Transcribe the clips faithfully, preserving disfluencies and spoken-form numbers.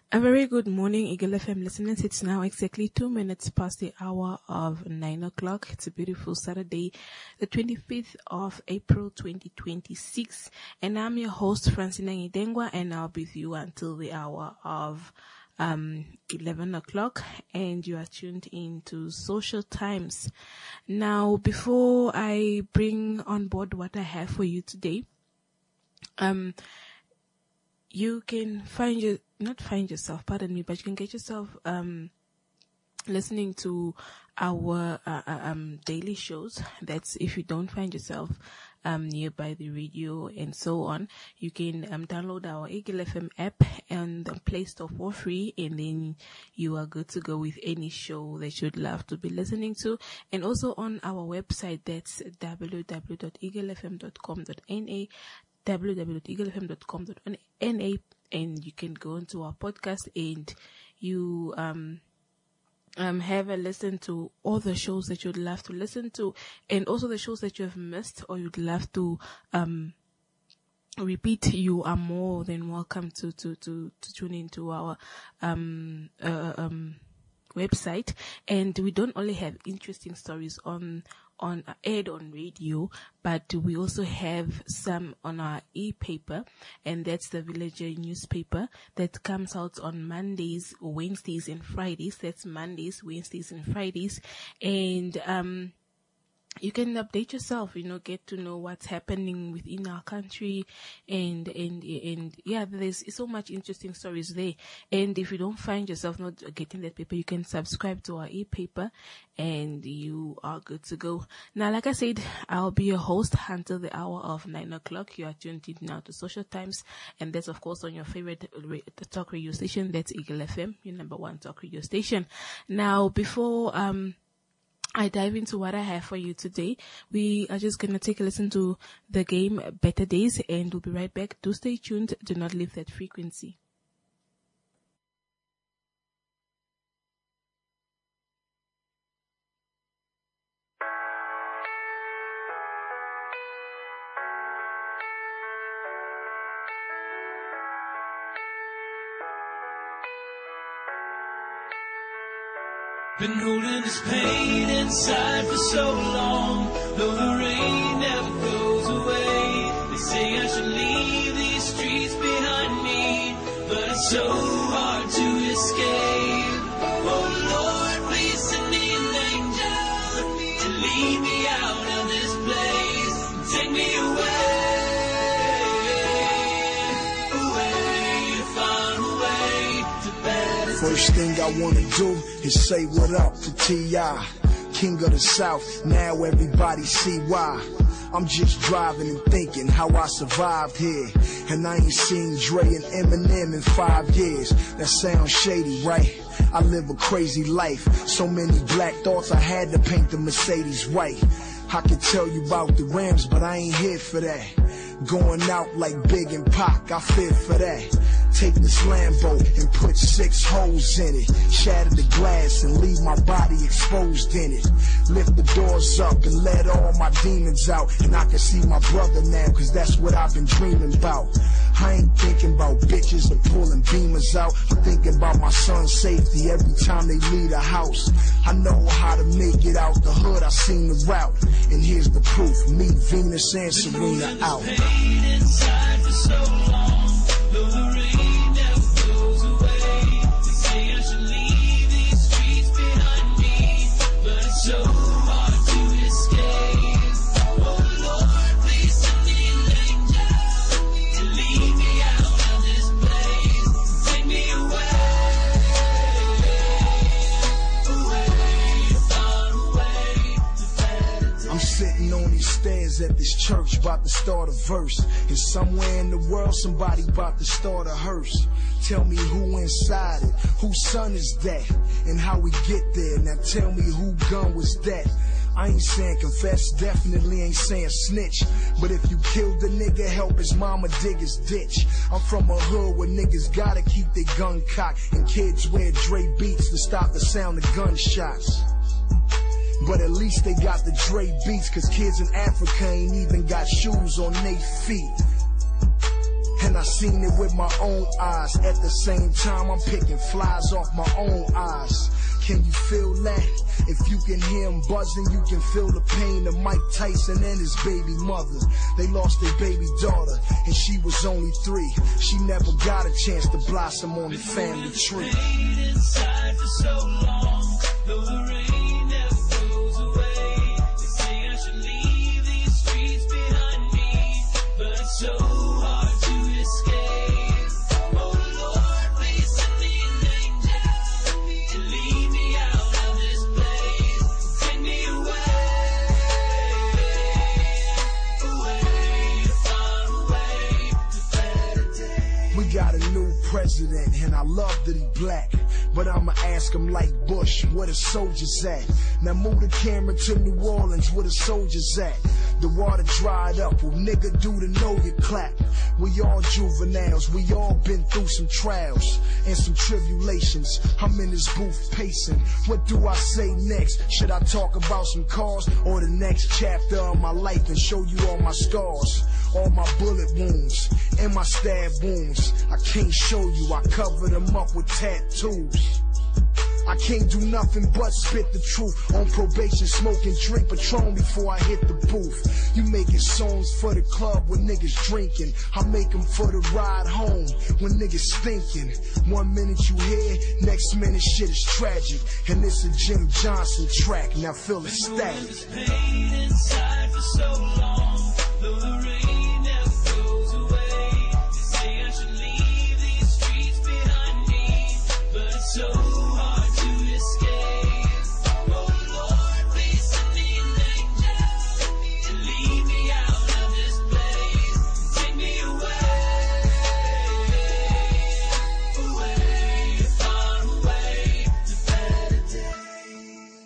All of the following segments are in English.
A very good morning, Eagle F M listeners. It's now exactly two minutes past the hour of nine o'clock. It's a beautiful Saturday, the twenty-fifth of April, twenty twenty-six. And I'm your host, Francina Ngidengwa, and I'll be with you until the hour of um eleven o'clock. And you are tuned in to Social Times. Now, before I bring on board what I have for you today, um, you can find your, not find yourself, pardon me, but you can get yourself, um, listening to our, uh, um, daily shows. That's if you don't find yourself, um, nearby the radio and so on. You can, um, download our Eagle F M app and the Play Store for free, and then you are good to go with any show that you'd love to be listening to. And also on our website, that's w w w dot eagle f m dot com dot n a. w w w dot eagle f m dot com dot n a, and you can go into our podcast and you um um have a listen to all the shows that you'd love to listen to, and also the shows that you have missed or you'd love to um repeat. You are more than welcome to to to, to tune into our um uh, um website. And we don't only have interesting stories on on aired on radio, but we also have some on our e-paper, and that's the Villager newspaper that comes out on Mondays, Wednesdays, and Fridays. That's Mondays, Wednesdays, and Fridays. And um you can update yourself, you know, get to know what's happening within our country, and, and, and yeah, there's so much interesting stories there. And if you don't find yourself not getting that paper, you can subscribe to our e-paper and you are good to go. Now, like I said, I'll be your host until the hour of nine o'clock. You are tuned in now to Social Times, and that's of course on your favorite talk radio station. That's Eagle F M, your number one talk radio station. Now, before, um, I dive into what I have for you today, we are just going to take a listen to the game Better Days, and we'll be right back. Do stay tuned. Do not leave that frequency. Been holding this pain inside for so long, though the rain never goes away. They say I should leave these streets behind me, but it's so hard to escape. Oh Lord, please send me an angel to lead me out of this place and take me away, away, far away to better. First thing I wanna do is say what up to T I, King of the South. Now everybody see why. I'm just driving and thinking how I survived here, and I ain't seen Dre and Eminem in five years. That sounds shady, right? I live a crazy life, so many black thoughts I had to paint the Mercedes white. I could tell you about the Rams, but I ain't here for that. Going out like Big and Pac, I fear for that. Take this Lambo and put six holes in it, shatter the glass and leave my body exposed in it. Lift the doors up and let all my demons out, and I can see my brother now, cause that's what I've been dreaming about. I ain't thinking about bitches and pulling beamers out. I'm thinking about my son's safety every time they leave the house. I know how to make it out the hood, I seen the route, and here's the proof. Me, Venus, and Serena out. Pain inside for so long, though the rain never goes away. They say I should leave these streets behind me, but it's so hard to escape. Oh Lord, please send me an angel to lead me out of this place, take me away, away, far away to better days. I'm sitting on these stairs at this church, about to start a verse, and somewhere in the world somebody about to start a hearse. Tell me who inside it, whose son is that, and how we get there. Now tell me who gun was that. I ain't saying confess, definitely ain't saying snitch, but if you killed the nigga, help his mama dig his ditch. I'm from a hood where niggas gotta keep their gun cocked, and kids wear Dre beats to stop the sound of gunshots. But at least they got the Dre beats, cause kids in Africa ain't even got shoes on their feet. And I seen it with my own eyes. At the same time, I'm picking flies off my own eyes. Can you feel that? If you can hear him buzzing, you can feel the pain of Mike Tyson and his baby mother. They lost their baby daughter, and she was only three. She never got a chance to blossom on the family tree. Been inside for so long, though the rain never goes away. They say I should leave these streets behind me, but it's so hard to escape. Oh Lord, please send me an angel to lead me out of this place. Take me away, away, far away to better days. We got a new president, and I love that he black. But I'ma ask him like Bush, where the soldiers at? Now move the camera to New Orleans, where the soldiers at? The water dried up, well nigga do to know you clap. We all juveniles, we all been through some trials and some tribulations. I'm in this booth pacing, what do I say next? Should I talk about some cars or the next chapter of my life and show you all my scars? All my bullet wounds and my stab wounds. I can't show you, I cover them up with tattoos. I can't do nothing but spit the truth. On probation, smoke and drink Patron before I hit the booth. You making songs for the club when niggas drinking. I make them for the ride home when niggas thinking. One minute you here, next minute shit is tragic. And it's a Jim Johnson track, now feel the static. Pain inside for so long, though the rain never goes away. They say I should leave these streets behind me, but it's so hard to escape. Oh Lord, please send me an angel to lead me out of this place. Take me away, away, far away to better days.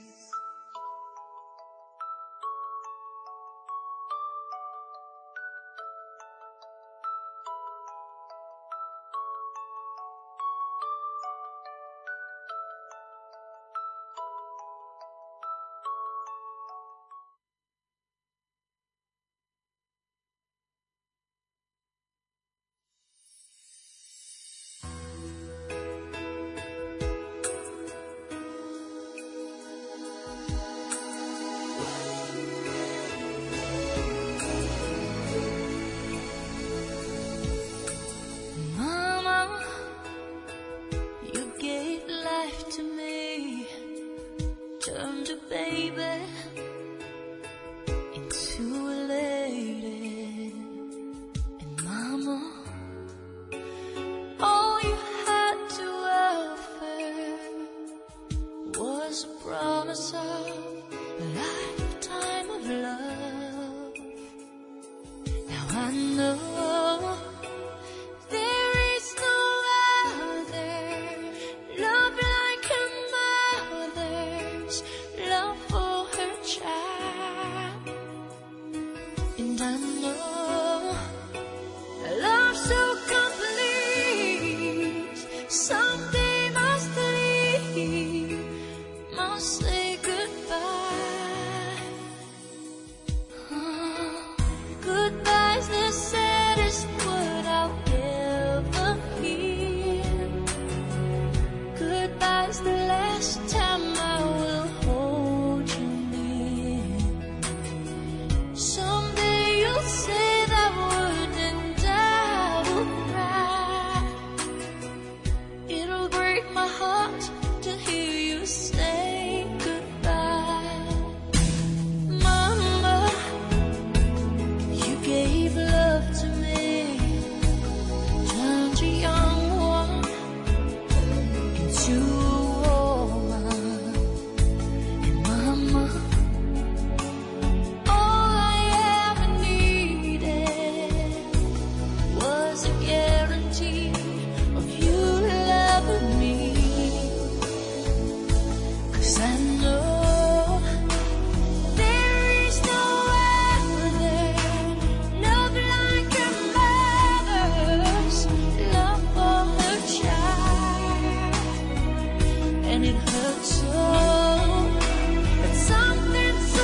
Mama, you gave life to me, turned a baby into a lady. And Mama, all you had to offer was a promise of a lifetime of love. Now I know there is no other love like a mother's love for her child. And I know a love so complete, someday must leave, must say goodbye. Oh, goodbye's the saddest word I'll ever hear. Goodbye's the last time I will hold you near. Someday you'll say that word and I will cry. It'll break my heart to hear you say goodbye. Mama, you gave love to me, turned a young one into a woman. And Mama, all I ever needed was a guarantee of you loving me. 'Cause I know there is no other love like a mother's love for her child. And it hurts so, but something so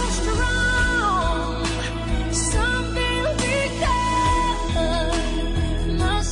strong someday will be gone, must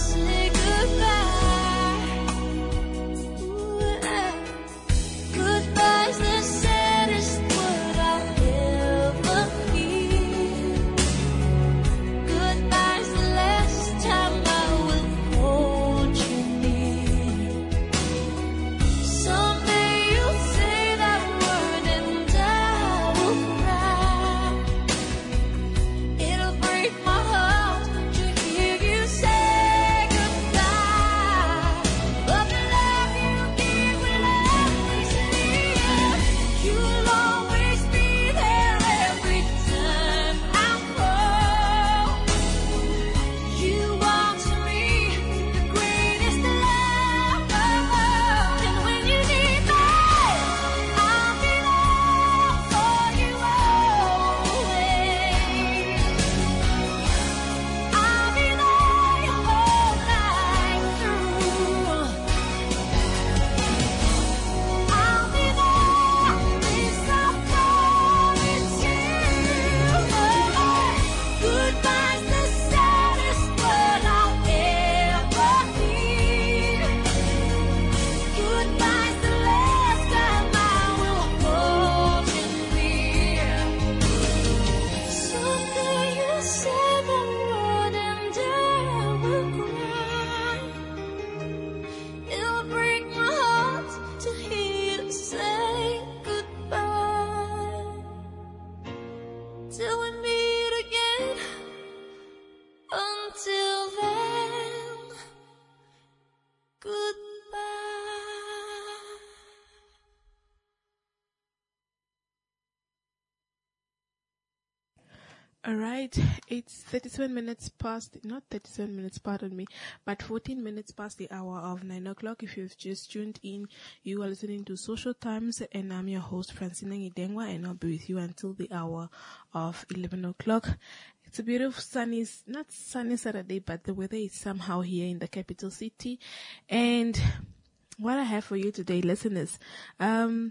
All right, it's thirty-seven minutes past, not thirty-seven minutes, pardon me, but fourteen minutes past the hour of nine o'clock. If you've just tuned in, you are listening to Social Times, and I'm your host, Francina Ngidengwa, and I'll be with you until the hour of eleven o'clock. It's a beautiful sunny, not sunny Saturday, but the weather is somehow here in the capital city. And what I have for you today, listeners, um,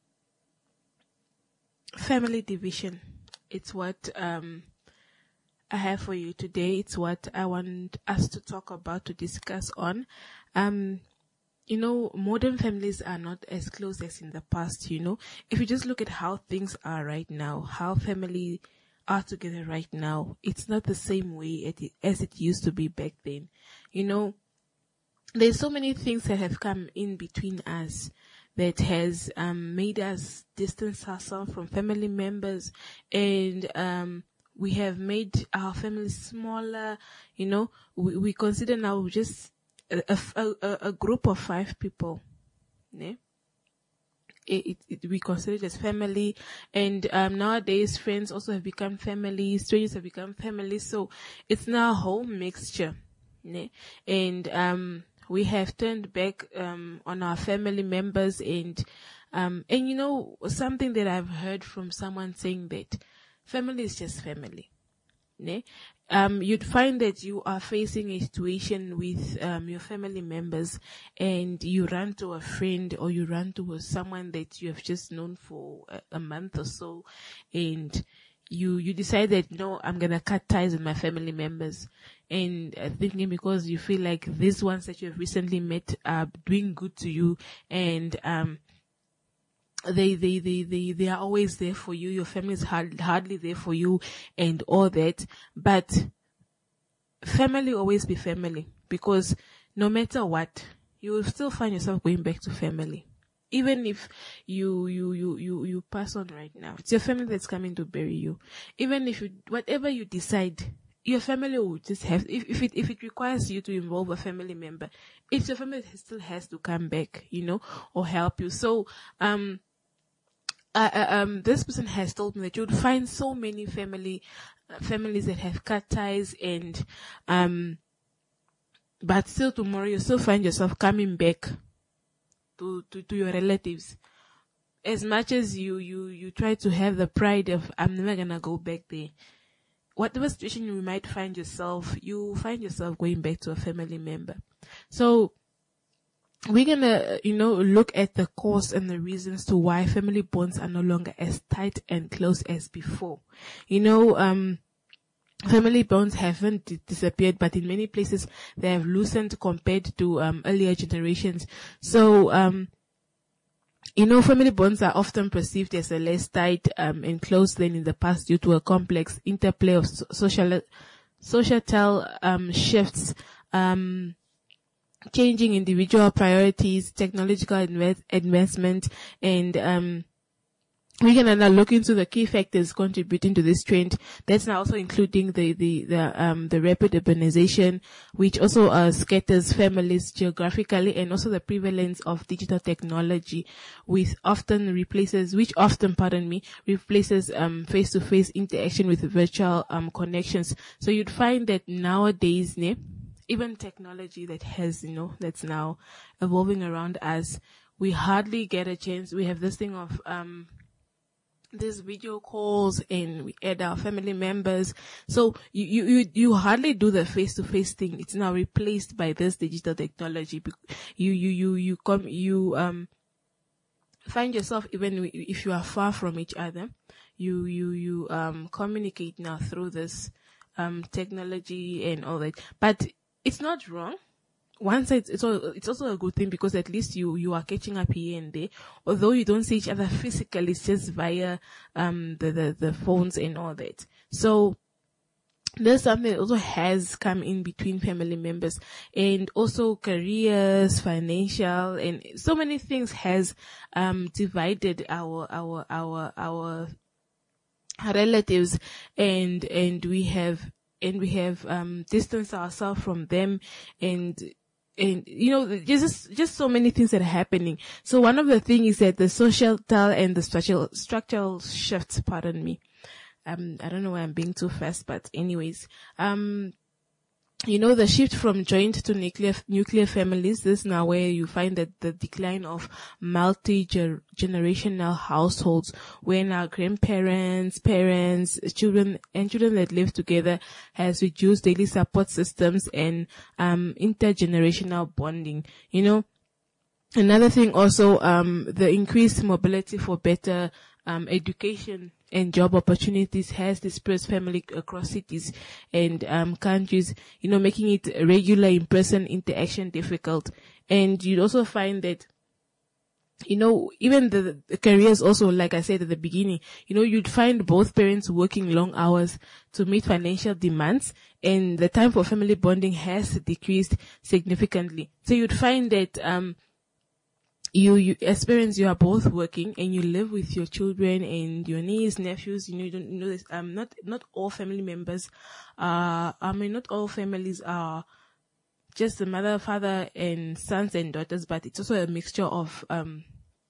family division. It's what um I have for you today. It's what I want us to talk about, to discuss on. Um, you know, modern families are not as close as in the past, you know. If you just look at how things are right now, how family are together right now, it's not the same way as it used to be back then. You know, there's so many things that have come in between us that has um, made us distance ourselves from family members, and um, we have made our families smaller. You know, we, we consider now just a, a, a, a group of five people. Yeah? It, it, it, we consider it as family, and um, nowadays friends also have become family, strangers have become family, so it's now a whole mixture. Yeah? And um we have turned back um on our family members, and um and you know, something that I've heard from someone saying that family is just family. Ne? Um you'd find that you are facing a situation with um your family members, and you run to a friend, or you run to someone that you have just known for a, a month or so, and you you decide that, no, I'm gonna cut ties with my family members, and uh, thinking because you feel like these ones that you have recently met are doing good to you, and um they they they they they are always there for you, your family is hard, hardly there for you, and all that. But family always be family, because no matter what, you will still find yourself going back to family. Even if you, you, you, you, you pass on right now, it's your family that's coming to bury you. Even if you, whatever you decide, your family will just have, if, if it, if it requires you to involve a family member, it's your family that still has to come back, you know, or help you. So, um, uh, um, this person has told me that you would find so many family, uh, families that have cut ties, and, um, but still tomorrow you still find yourself coming back To, to, to your relatives. As much as you, you, you try to have the pride of, I'm never gonna go back there. Whatever situation you might find yourself, you find yourself going back to a family member. So, we're gonna, you know, look at the cause and the reasons to why family bonds are no longer as tight and close as before. You know, um, family bonds haven't d- disappeared, but in many places they have loosened compared to um, earlier generations. So, um, you know, family bonds are often perceived as a less tight um, and close than in the past due to a complex interplay of so- social, societal um, shifts, um, changing individual priorities, technological adv- advancement, and um, we can now look into the key factors contributing to this trend. That's now also including the, the, the, um, the rapid urbanization, which also, uh, scatters families geographically, and also the prevalence of digital technology, with often replaces, which often, pardon me, replaces, um, face-to-face interaction with virtual, um, connections. So you'd find that nowadays, ne, even technology that has, you know, that's now evolving around us, we hardly get a chance. We have this thing of, um, these video calls, and we add our family members. So you, you, you, you hardly do the face-to-face thing. It's now replaced by this digital technology. You, you, you, you come, you, um, find yourself, even if you are far from each other, you, you, you, um, communicate now through this, um, technology and all that. But it's not wrong. One side, it's also, it's also a good thing, because at least you, you are catching up here and there. Although you don't see each other physically, it's just via, um, the, the, the phones and all that. So, there's something that also has come in between family members, and also careers, financial, and so many things has, um, divided our, our, our, our relatives, and, and we have, and we have, um, distanced ourselves from them, and, And, you know, just, just so many things that are happening. So one of the things is that the societal and the structural, structural shifts, pardon me, um, I don't know why I'm being too fast, but anyways, um, you know, the shift from joint to nuclear, nuclear families, this is now where you find that the decline of multi-generational households, where now grandparents, parents, children, and children that live together has reduced daily support systems and, um, intergenerational bonding. You know, another thing also, um, the increased mobility for better, um, education and job opportunities has dispersed family across cities and um, countries, you know, making it regular in-person interaction difficult. And you'd also find that, you know, even the, the careers also, like I said at the beginning, you know, you'd find both parents working long hours to meet financial demands, and the time for family bonding has decreased significantly. So you'd find that, um, You, you, as parents, you are both working and you live with your children and your nieces, nephews, you know, you don't you know this, um, not, not all family members, uh, I mean, not all families are just the mother, father and sons and daughters, but it's also a mixture of, um,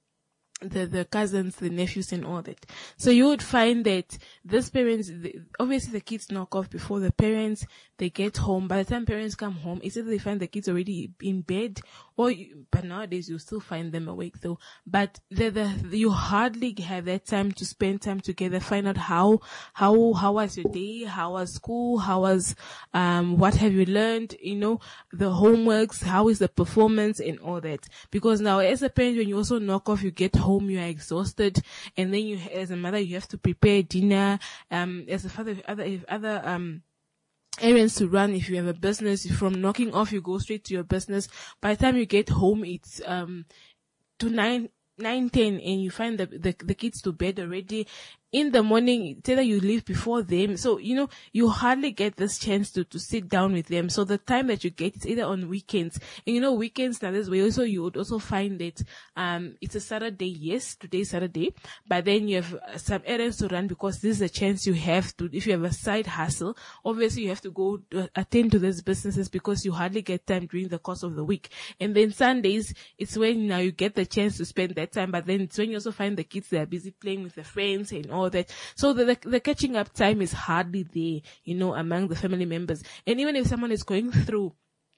the, the cousins, the nephews and all that. So you would find that these parents, the, obviously the kids knock off before the parents, they get home. By the time parents come home, it's either they find the kids already in bed, or, you, but nowadays you still find them awake though. But the, the, you hardly have that time to spend time together, find out how, how, how was your day, how was school, how was, um, what have you learned, you know, the homeworks, how is the performance and all that. Because now as a parent, when you also knock off, you get home, you are exhausted, and then you, as a mother, you have to prepare dinner, um, as a father, if other, if other, um, errands to run. If you have a business, from knocking off, you go straight to your business. By the time you get home, it's, um, to nine, nine, ten, and you find the, the, the kids to bed already. In the morning, it's either you leave before them. So, you know, you hardly get this chance to, to sit down with them. So the time that you get is either on weekends. And you know, weekends now, this way also, you would also find that, um, it's a Saturday. Yes, today's Saturday, but then you have some errands to run, because this is a chance you have to, if you have a side hustle, obviously you have to go to attend to these businesses, because you hardly get time during the course of the week. And then Sundays, it's when now you get the chance to spend that time, but then it's when you also find the kids that are busy playing with their friends and all that. So the, the, the catching up time is hardly there, you know, among the family members. And even if someone is going through,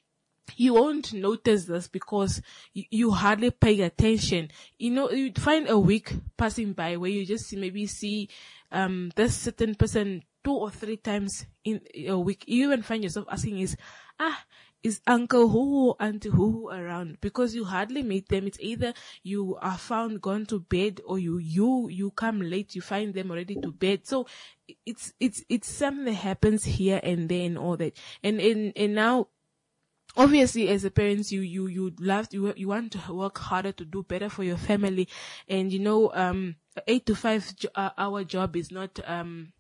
you won't notice this, because you, you hardly pay attention. You know, you'd find a week passing by where you just see, maybe see, um, this certain person two or three times in a week. You even find yourself asking is, ah, is Uncle Who or Auntie Who around? Because you hardly meet them. It's either you are found gone to bed, or you, you, you come late, you find them already to bed. So it's, it's, it's something that happens here and there and all that. And, and, and now, obviously, as a parent, you, you, you love, you, you want to work harder to do better for your family. And, you know, um, eight to five jo- uh, hour job is not, um,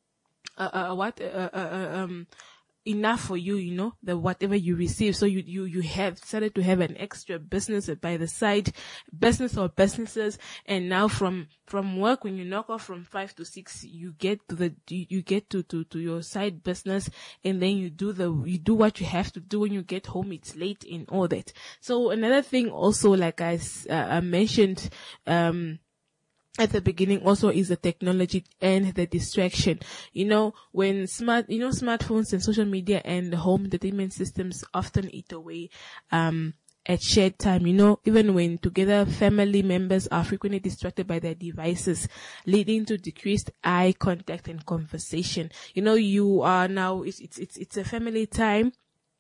uh, uh what, uh, uh, um, enough for you, you know, the whatever you receive. So you, you, you have started to have an extra business by the side, business or businesses. And now from, from work, when you knock off from five to six, you get to the, you, you get to, to, to your side business, and then you do the, you do what you have to do. When you get home, it's late and all that. So another thing also, like I, uh, I mentioned, um, at the beginning also, is the technology and the distraction. You know, when smart, you know, smartphones and social media and home entertainment systems often eat away, um, at shared time. You know, even when together, family members are frequently distracted by their devices, leading to decreased eye contact and conversation. You know, you are now, it's, it's, it's, it's a family time.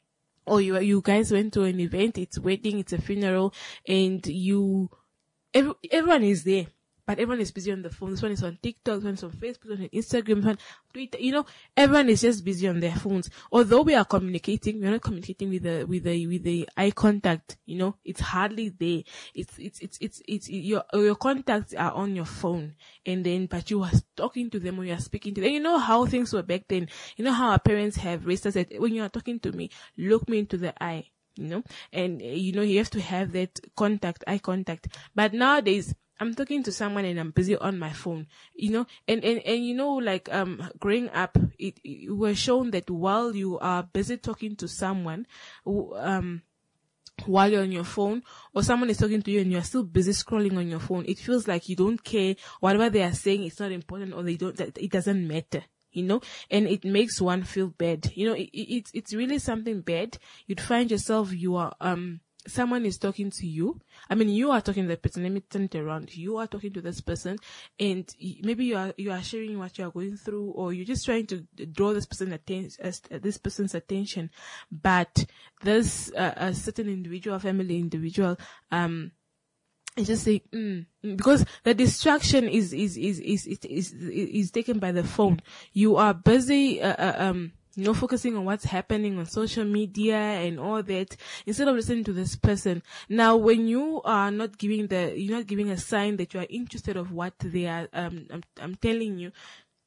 Or you, you guys went to an event, it's wedding, it's a funeral, and you, every, everyone is there. But everyone is busy on the phone. This one is on TikTok, this one is on Facebook, this one on Instagram, this one Twitter. You know, everyone is just busy on their phones. Although we are communicating, we're not communicating with the, with the, with the eye contact. You know, it's hardly there. It's, it's, it's, it's, it's, your, your contacts are on your phone. And then, but you are talking to them or you are speaking to them. You know how things were back then. You know how our parents have raised us that when you are talking to me, look me into the eye. You know, and, you know, you have to have that contact, eye contact. But nowadays, I'm talking to someone and I'm busy on my phone, you know, and, and, and, you know, like, um, growing up, it, it we're shown that while you are busy talking to someone, um, while you're on your phone, or someone is talking to you and you're still busy scrolling on your phone, it feels like you don't care. Whatever they are saying, it's not important, or they don't, that it doesn't matter, you know, and it makes one feel bad. You know, it, it, it's, it's really something bad. You'd find yourself, you are, um, someone is talking to you. I mean, you are talking to the person. Let me turn it around. You are talking to this person, and maybe you are you are sharing what you are going through, or you're just trying to draw this person attention, uh, this person's attention. But this uh, a certain individual, family individual, um, is just saying, mm, mm, because the distraction is is is is is is, is, is taken by the phone. You are busy. Uh, uh, um. You know, focusing on what's happening on social media and all that, instead of listening to this person. Now, when you are not giving the, you're not giving a sign that you are interested of what they are, um, I'm, I'm telling you,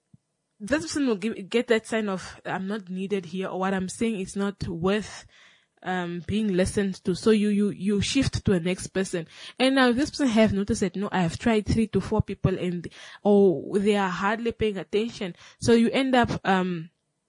this person will give, get that sign of, I'm not needed here, or what I'm saying is not worth, um, being listened to. So you, you, you shift to the next person. And now if this person have noticed that, no, I have tried three to four people and, or they are hardly paying attention. So you end up, um,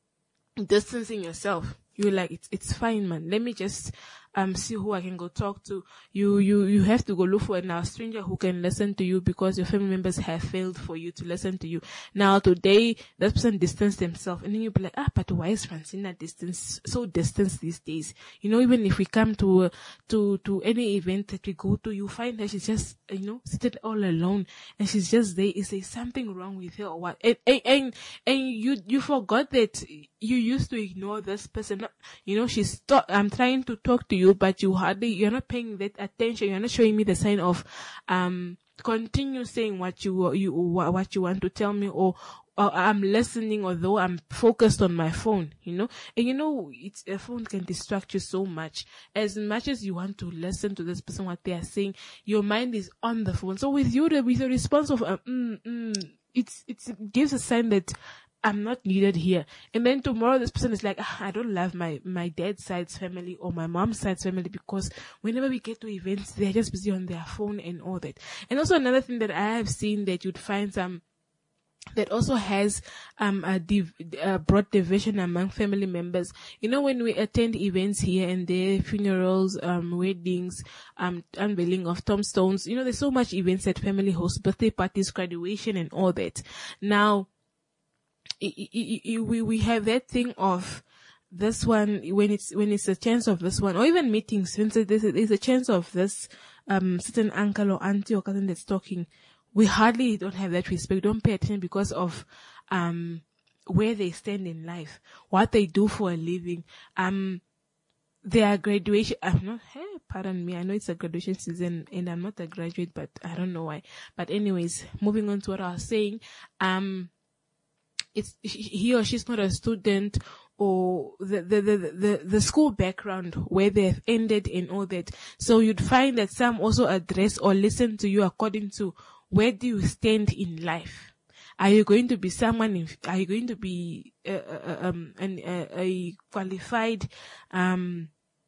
distancing yourself. You're like, it's it's fine, man. Let me just um see who I can go talk to. You you you have to go look for a stranger who can listen to you, because your family members have failed for you to listen to you. Now today, that person distanced themselves, and then you'll be like, ah, but why is Francina distance so distant these days? You know, even if we come to uh, to to any event that we go to, you find that she's just, you know, seated all alone, and she's just there. Is there something wrong with her or what? And and and, and you you forgot that you used to ignore this person. You know, she's st- I'm trying to talk to you, but you hardly, you're not paying that attention. You're not showing me the sign of, um, continue saying what you, you, what you want to tell me, or, or I'm listening, although I'm focused on my phone, you know. And you know, it's, a phone can distract you so much. As much as you want to listen to this person, what they are saying, your mind is on the phone. So with you, with the response of, um, mm, mm, it's, it's, it gives a sign that I'm not needed here. And then tomorrow this person is like, ah, I don't love my, my dad's side's family or my mom's side's family, because whenever we get to events, they're just busy on their phone and all that. And also another thing that I have seen that you'd find some, that also has, um, a, div- a broad division among family members. You know, when we attend events here and there, funerals, um, weddings, um, unveiling of tombstones, you know, there's so much events that family hosts, birthday parties, graduation and all that. Now, we we have that thing of this one, when it's when it's a chance of this one, or even meetings, when there's a, there's a chance of this um certain uncle or auntie or cousin that's talking, we hardly don't have that respect, don't pay attention, because of um where they stand in life, what they do for a living, um their graduation. I'm not, hey, pardon me, I know it's a graduation season and I'm not a graduate, but I don't know why. But anyways, moving on to what I was saying, um it's he or she's not a student, or the, the, the, the, the school background where they've ended and all that. So you'd find that some also address or listen to you according to where do you stand in life. Are you going to be someone, in, are you going to be, uh, uh, um, an, uh, a qualified, um,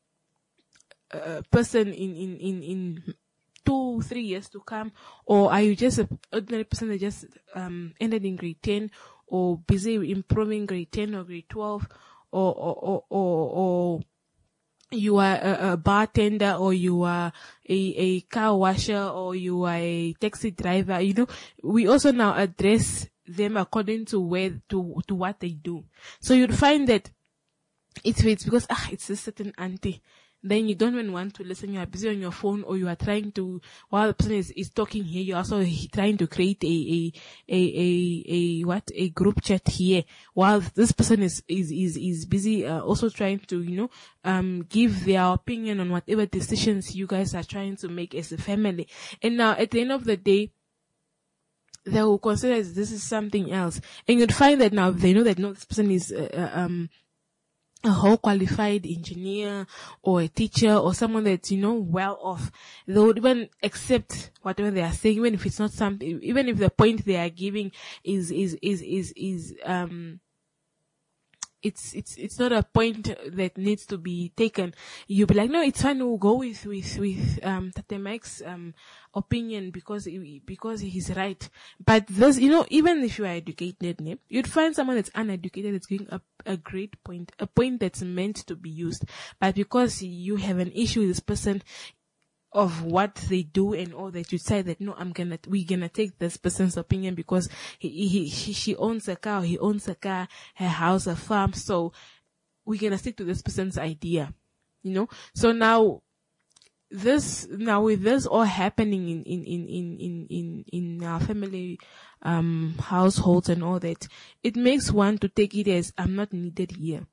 uh, person in, in, in, in two, three years to come? Or are you just an ordinary person that just, um, ended in grade ten, or busy improving grade ten or grade twelve, or, or, or, or, or you are a, a bartender, or you are a, a car washer, or you are a taxi driver. You know, we also now address them according to where, to, to what they do. So you'd find that it's, it's because, ah, it's a certain auntie. Then you don't even want to listen. You are busy on your phone, or you are trying to, while the person is, is talking here, you're also trying to create a, a, a, a, a, what, a group chat here, while this person is, is, is, is busy, uh, also trying to, you know, um, give their opinion on whatever decisions you guys are trying to make as a family. And now at the end of the day, they will consider this is something else. And you'd find that now they know that no, this person is, uh, um, a whole qualified engineer or a teacher or someone that's, you know, well off. They would even accept whatever they are saying, even if it's not something, even if the point they are giving is, is, is, is, is, um, it's, it's, it's not a point that needs to be taken. You'll be like, no, it's fine. We'll go with, with, with, um, Tate Mike's, um, opinion because, he, because he's right. But this, you know, even if you are educated, ne, you'd find someone that's uneducated that's giving a, a great point, a point that's meant to be used. But because you have an issue with this person, of what they do and all that, you say that, no, I'm gonna, we're gonna take this person's opinion because he, he, he, she owns a car, he owns a car, her house, a farm, so we're gonna stick to this person's idea, you know? So now, this, now with this all happening in, in, in, in, in, in, in our family, um, households and all that, it makes one to take it as, I'm not needed here,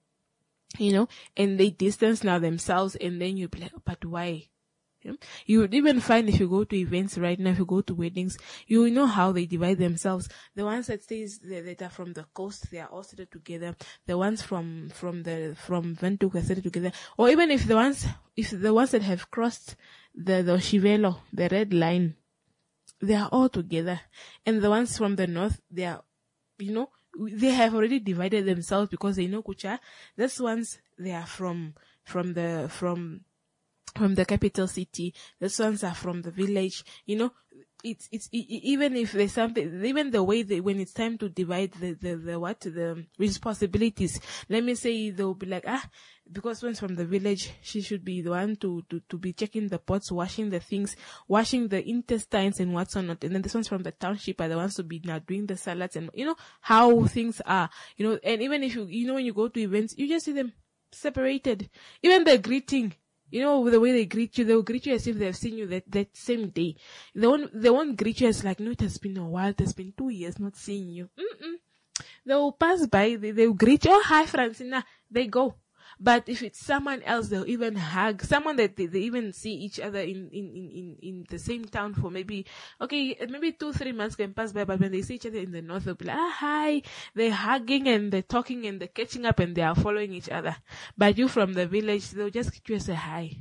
you know? And they distance now themselves, and then you be like, but why? You would even find if you go to events right now, if you go to weddings, you will know how they divide themselves. The ones that stays that are from the coast, they are all seated together. The ones from from the from Windhoek are seated together. Or even if the ones if the ones that have crossed the the Shivelo, the red line, they are all together. And the ones from the north, they are, you know, they have already divided themselves because they know Kucha. These ones, they are from from the from from the capital city. These ones are from the village. You know, it's, it's, it, even if there's something, even the way they, when it's time to divide the, the, the, what, the responsibilities, let me say they'll be like, ah, because one's from the village, she should be the one to, to, to be checking the pots, washing the things, washing the intestines and what's not. And then this one's from the township are the ones to be now doing the salads and, you know, how things are, you know, and even if you, you know, when you go to events, you just see them separated. Even the greeting, you know, the way they greet you, they'll greet you as if they've seen you that, that same day. They won't, they won't greet you as like, no, it has been a while, it has been two years not seeing you. Mm-mm. They'll pass by, they, they'll greet you, oh, hi, Francina, they go. But if it's someone else, they'll even hug, someone that they, they even see each other in, in, in, in, in the same town for maybe, okay, maybe two, three months can pass by, but when they see each other in the north, they'll be like, ah, hi, they're hugging and they're talking and they're catching up and they are following each other. But you from the village, they'll just get you and say hi.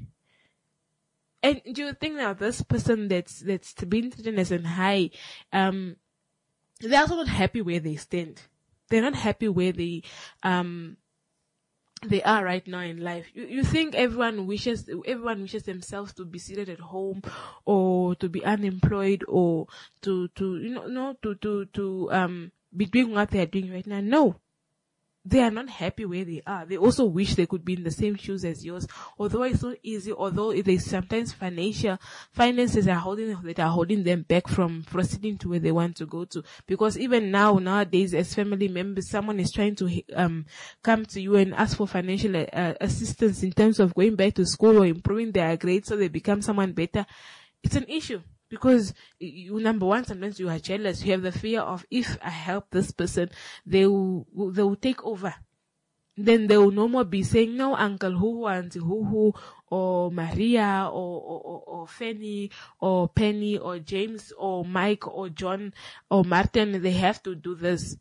And do you think now this person that's, that's been treated as an high, um, they're also not happy where they stand. They're not happy where they, um, they are right now in life. You, you think everyone wishes, everyone wishes themselves to be seated at home or to be unemployed or to, to, you know, no, to, to, to, um, be doing what they are doing right now. No. They are not happy where they are. They also wish they could be in the same shoes as yours. Although it's not easy, although it is sometimes financial, finances are holding, that are holding them back from proceeding to where they want to go to. Because even now, nowadays, as family members, someone is trying to, um, come to you and ask for financial uh, assistance in terms of going back to school or improving their grades so they become someone better. It's an issue. Because you, number one, sometimes you are jealous. You have the fear of, if I help this person, they will, they will take over. Then they will no more be saying, no, Uncle Who, Auntie Who Who, or Maria, or, or, or, or Fanny, or Penny, or James, or Mike, or John, or Martin. They have to do this.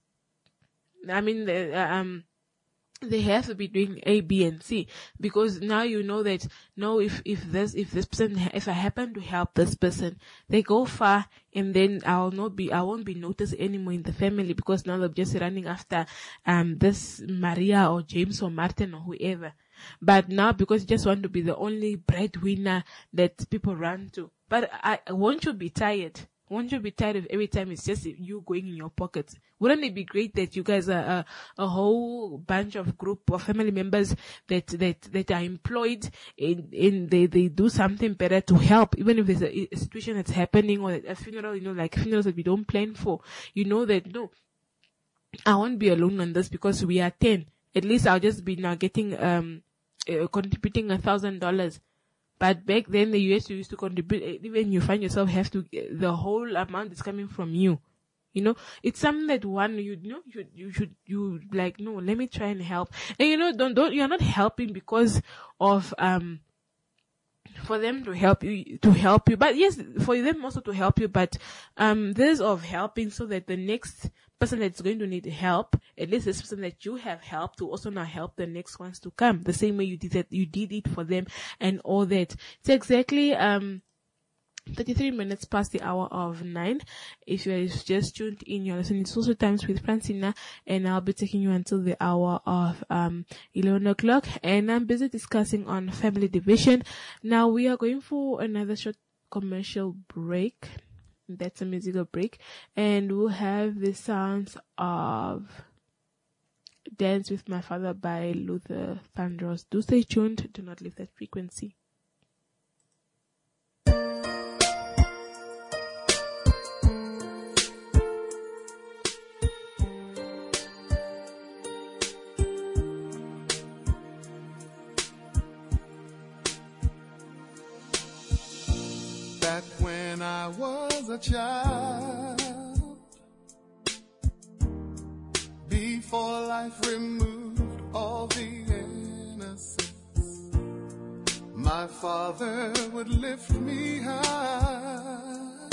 I mean, the, um, they have to be doing A, B, and C, because now you know that, no, if, if this, if this person, if I happen to help this person, they go far, and then I'll not be, I won't be noticed anymore in the family, because now they're just running after, um, this Maria or James or Martin or whoever. But now, because you just want to be the only breadwinner that people run to. But I, won't you be tired? Won't you be tired of every time it's just you going in your pockets? Wouldn't it be great that you guys are a, a whole bunch of group of family members that, that, that are employed and, and they, they do something better to help, even if there's a, a situation that's happening or a funeral, you know, like funerals that we don't plan for. You know that, no, I won't be alone on this because we are ten. At least I'll just be now getting, um, uh, contributing a thousand dollars. But back then, the U S used to contribute, even you find yourself have to, the whole amount is coming from you. You know, it's something that one, you know, you, you should, you like, no, let me try and help. And you know, don't, don't, you're not helping because of, um, for them to help you, to help you. But yes, for them also to help you, but, um, there's of helping so that the next person that's going to need help, at least this person that you have helped to also now help the next ones to come. The same way you did that, you did it for them and all that. It's exactly, um, thirty-three minutes past the hour of nine. If you're just tuned in, you're listening to Social Times with Francina, and I'll be taking you until the hour of um eleven o'clock. And I'm busy discussing on family division. Now we are going for another short commercial break. That's a musical break. And we'll have the sounds of Dance with My Father by Luther Vandross. Do stay tuned. Do not leave that frequency. Back when I was a child, before life removed all the innocence, my father would lift me high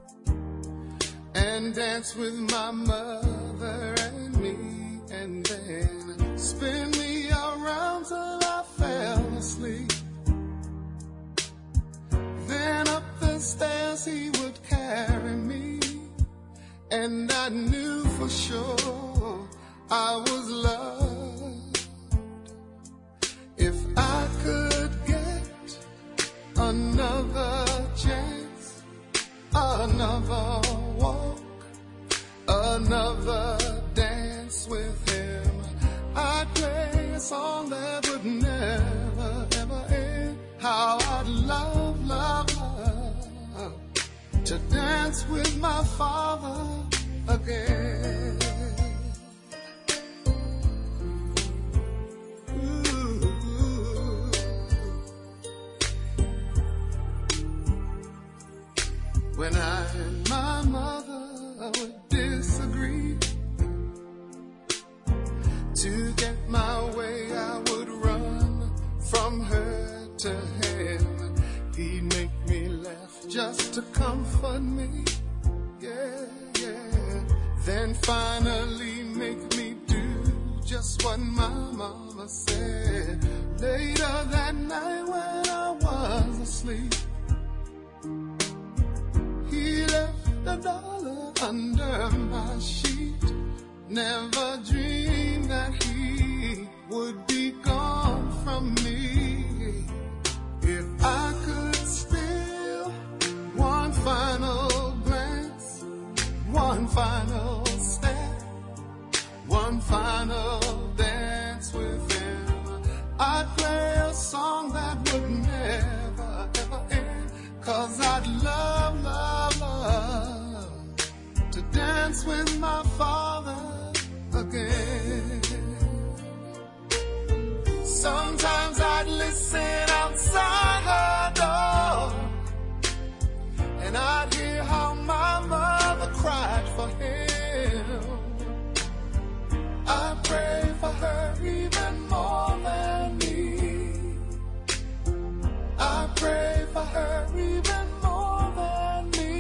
and dance with my mother and me, and then spin me around till I fell asleep. Then up the stairs he would carry me, and I knew for sure I was loved. If I could get another chance, another walk, another dance with him, I'd play a song that would never, ever end. How I'd love, love, love to dance with my father again. Ooh. When I and my mother would disagree, to get my way I would run from her to him. He'd make me laugh just to comfort me, yeah, yeah. Then finally make me do just what my mama said. Later that night when I was asleep, he left a dollar under my sheet. Never dreamed that he would be gone from me. If I could steal one final glance, one final step, one final dance with him, I'd play a song that would never, ever end. Cause I'd love, love, love to dance with my father again. Sometimes I'd listen outside her door, and I'd hear how my mother cried for him. I pray for her even more than me. I pray for her even more than me.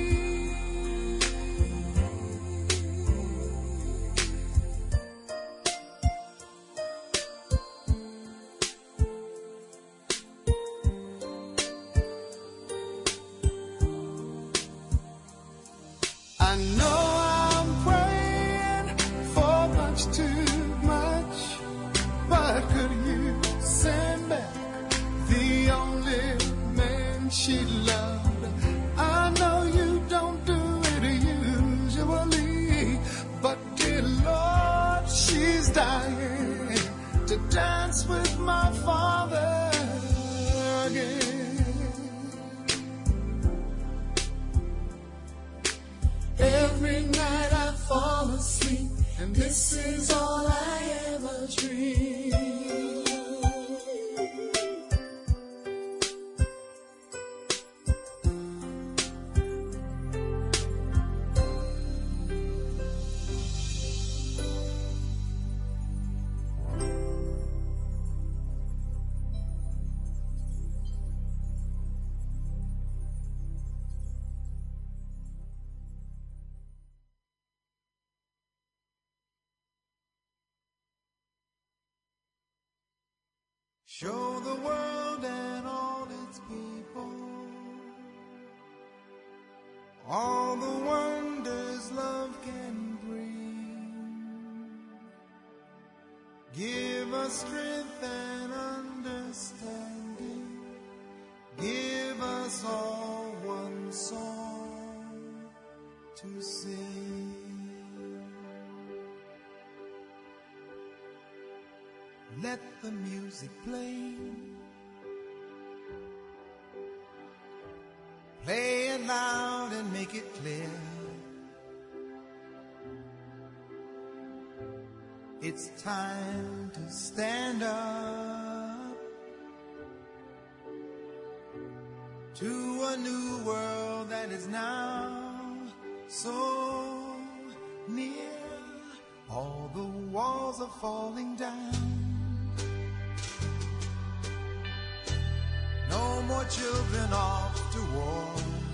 I know I'm praying for much too much, but could you send back the only man she loved? I know you don't do it usually, but dear Lord, she's dying to dance with my father again. Every night I fall asleep, and this is all I ever dream. Show the world and all its people all the wonders love can bring. Give us strength and understanding. Give us all one song to sing. Let the music play. Play it loud and make it clear. It's time to stand up to a new world that is now so near. All the walls are falling down. No more children off to war.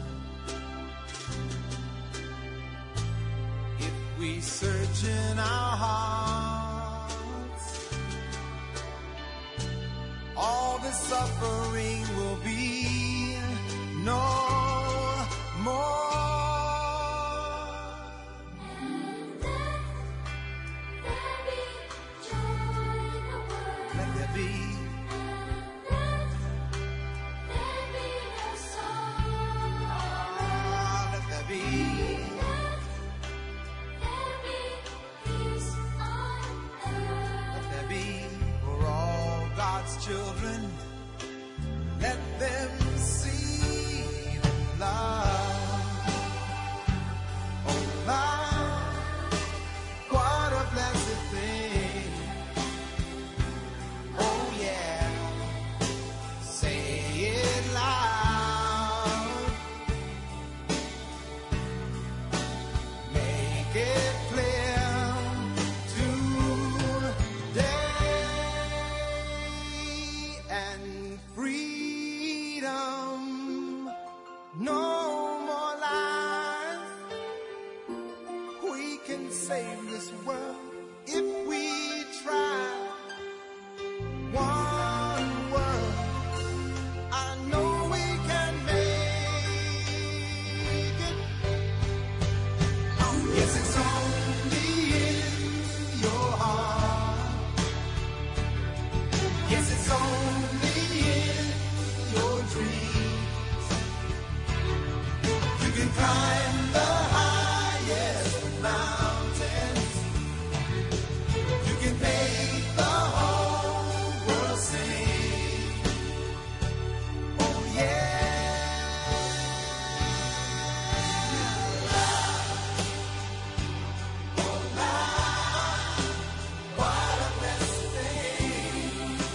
If we search in our hearts, all the suffering will be no more. And let there be joy in the world. Let there be. Children, let them see the love. Oh, love, what a blessed thing. Oh, yeah, say it loud. Make it clear today. And freedom, no more lies. We can save this world if we try. One world, I know we can make it. Yes, it's only in your heart. Yes, it's only climb the highest mountains. You can make the whole world sing. Oh yeah. Oh love, what a blessed thing.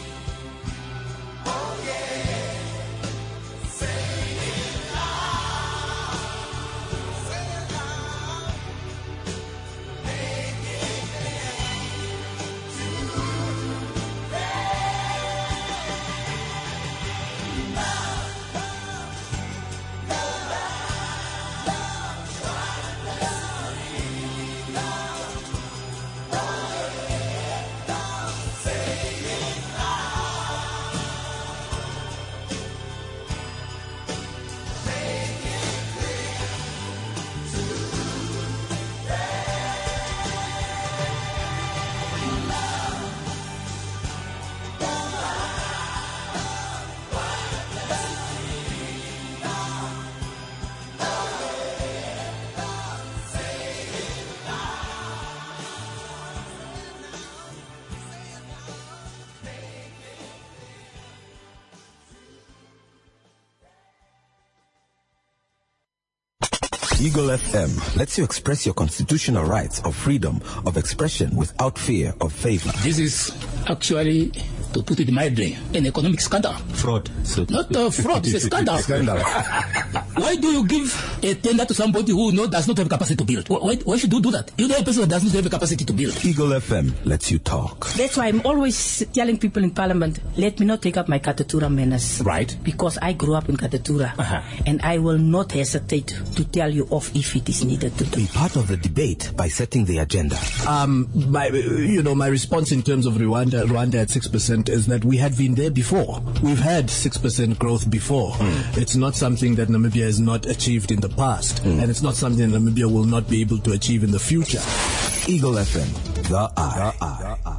Oh yeah. Say it loud. Eagle F M lets you express your constitutional rights of freedom of expression without fear of favor. This is actually, to put it mildly, an economic scandal. Fraud. So Not a fraud, it's a scandal. Scandal. Why do you give a tender to somebody who no, does not have capacity to build? Why, why should you do that? You know a person that does not have a capacity to build. Eagle F M lets you talk. That's why I'm always telling people in Parliament, let me not take up my Katatura manners. Right. Because I grew up in Katatura. Uh-huh. And I will not hesitate to tell you off if it is needed to do. Be part of the debate by setting the agenda. Um, my, you know, my response in terms of Rwanda, Rwanda at six percent is that we had been there before. We've had six percent growth before. Mm. It's not something that Namibia has not achieved in the past, mm. and it's not something Namibia will not be able to achieve in the future. Eagle F M, the eye. The eye. The eye.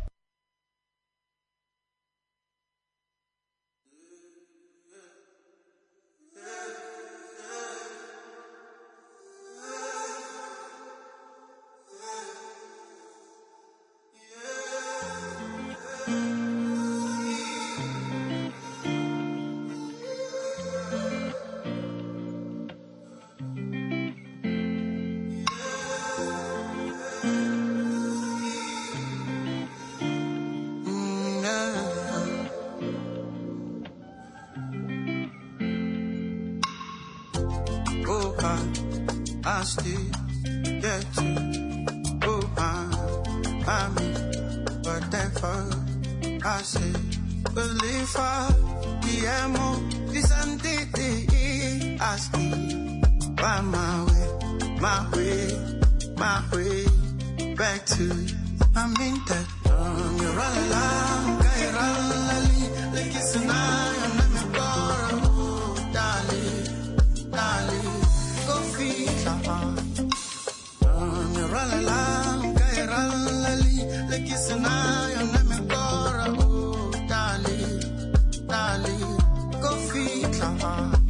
I still get to oh my, I mean, whatever I say. Believe I, the amo, this and the I still find my way, my way, my way back to you. I mean that um, you're all alone, you're all alone, like it's an eye, I'm not my borrow, darling, darling, go feed your heart. Um, you're all alone, you're all alone, like it's an eye, I'm not my borrow, darling, darling, go feed your heart.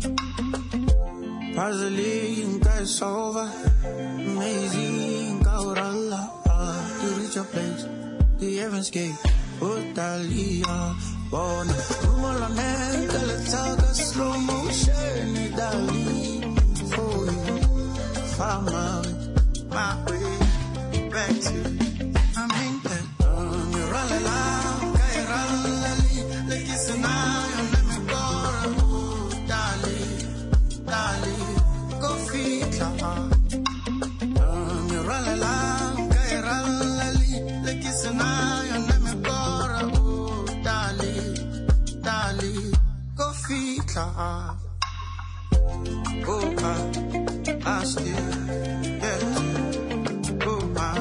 Puzzling, that's over, amazing, go Allah. To reach your place, the heavens gate, Utalia, born, Rumor on hand, Kalataga, slow motion, Dali, for you, find my way, my way, back to you. I mean that, um, you're all alone, Kairali, like it's an eye, I'm never gonna, Dali, Dali, go feed your heart. Um, you're all alone. Like it's an eye, I'm never gonna oh, darling, darling, go feed her. Oh, I, I still get to oh, my,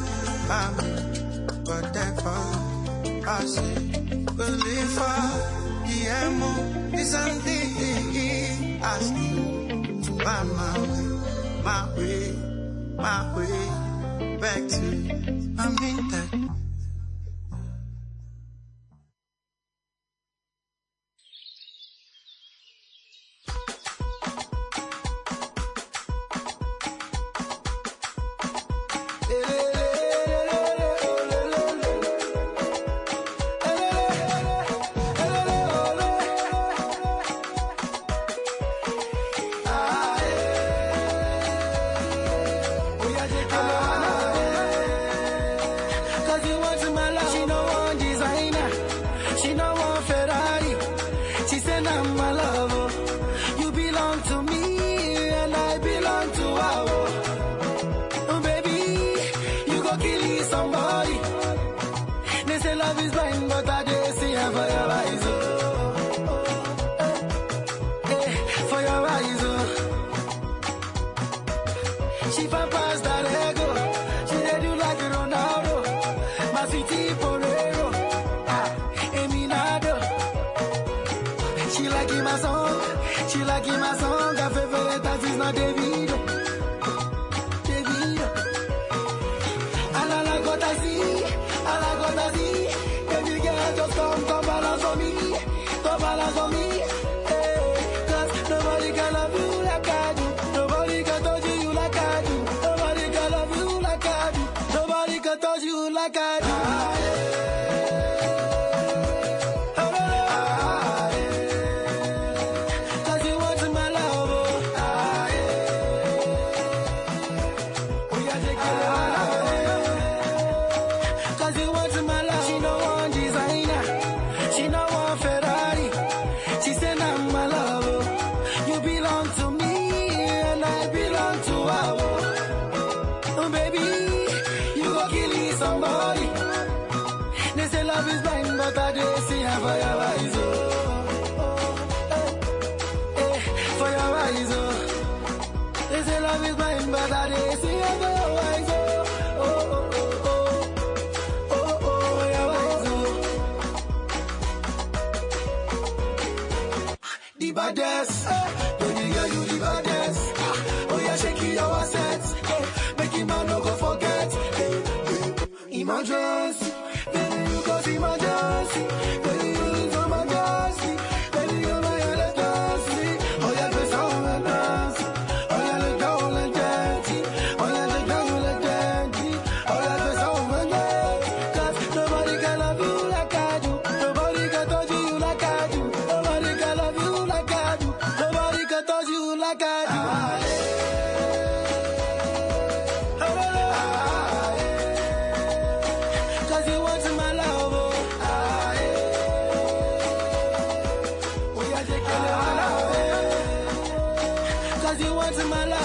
I'm whatever I say. Believe I, the amo, this and the I still find my way, my way, my way back to you. I mean that.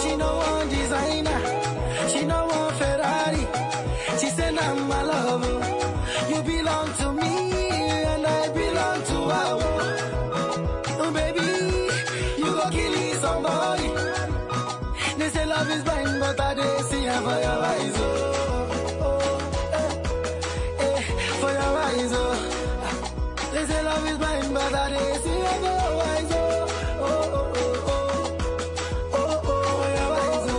She no one designer, she no one Ferrari. She said I'm my lover. You belong to me and I belong to her. Oh baby, you go kill somebody. They say love is blind, but I didn't see her for your eyes. Oh, oh, eh, eh, for your eyes. Oh, they say love is blind, but I didn't see her for your eyes. Oh, oh, oh, oh, oh, oh, for your eyes.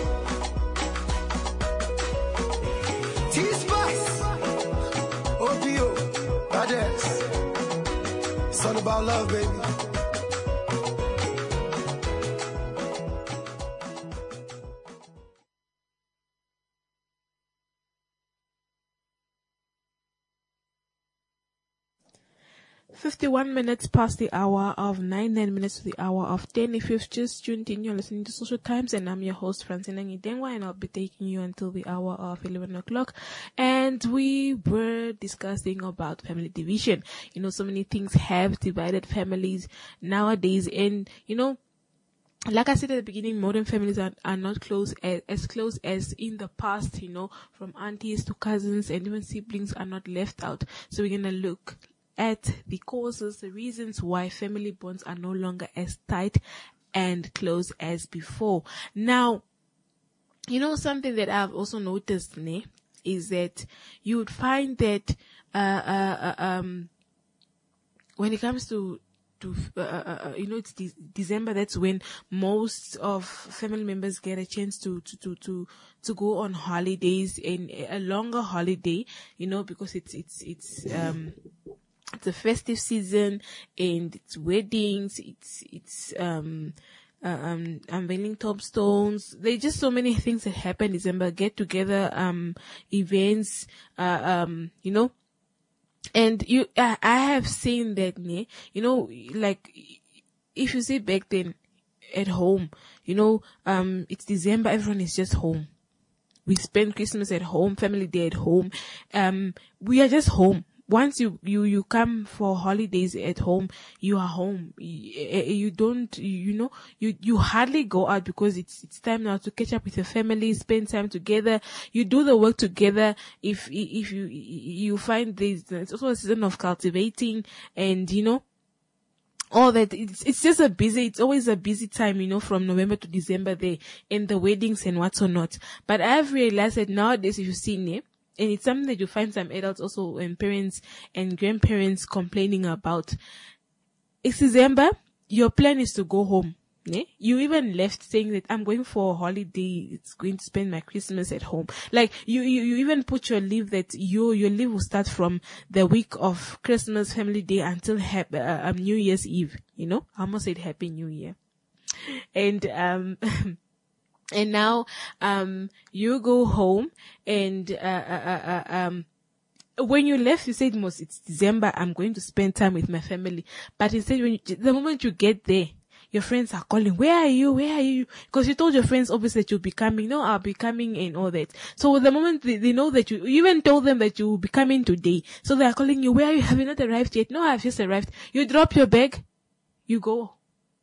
Oh, T-Spice, O P O, Badass. It's all about love, baby. fifty-one minutes past the hour of nine, nine minutes to the hour of ten. If you've just tuned in, you're listening to Social Times, and I'm your host, Francina Ngidengwa, and I'll be taking you until the hour of eleven o'clock. And we were discussing about family division. You know, so many things have divided families nowadays, and, you know, like I said at the beginning, modern families are, are not close as, as close as in the past, you know, from aunties to cousins, and even siblings are not left out. So we're going to look at the causes, the reasons why family bonds are no longer as tight and close as before. Now, you know, something that I've also noticed, ne, is that you would find that, uh, uh, uh um, when it comes to, to, uh, uh, you know, it's de- December, that's when most of family members get a chance to, to, to, to, to go on holidays, and a longer holiday, you know, because it's, it's, it's, um, it's a festive season, and it's weddings, it's, it's, um, uh, um, unveiling tombstones. There are just so many things that happen in December, get together, um, events, uh, um, you know, and you, I, I have seen that, ne, you know, like, if you see back then at home, you know, um, it's December, everyone is just home. We spend Christmas at home, family day at home. Um, we are just home. Once you, you, you come for holidays at home, you are home. You, you don't, you know, you, you hardly go out because it's, it's time now to catch up with your family, spend time together. You do the work together. If, if you, you find this, it's also a season of cultivating, and, you know, all that. It's, it's just a busy, it's always a busy time, you know, from November to December there, in the weddings and what's or not. But I've realized that nowadays, if you see it, and it's something that you find some adults also, and parents and grandparents complaining about. It's December, your plan is to go home. Yeah? You even left saying that I'm going for a holiday, it's going to spend my Christmas at home. Like, you, you, you even put your leave that your, your leave will start from the week of Christmas, family day, until ha- uh, um, New Year's Eve. You know? I almost said Happy New Year. And, um, And now, um, you go home, and, uh, uh, uh, um, when you left, you said, most, it's December, I'm going to spend time with my family. But instead, when you, the moment you get there, your friends are calling, where are you? Where are you? Because you told your friends, obviously, that you'll be coming. No, I'll be coming, and all that. So the moment they, they know that you, you even told them that you will be coming today. So they are calling you, where are you? Have you not arrived yet? No, I've just arrived. You drop your bag, you go.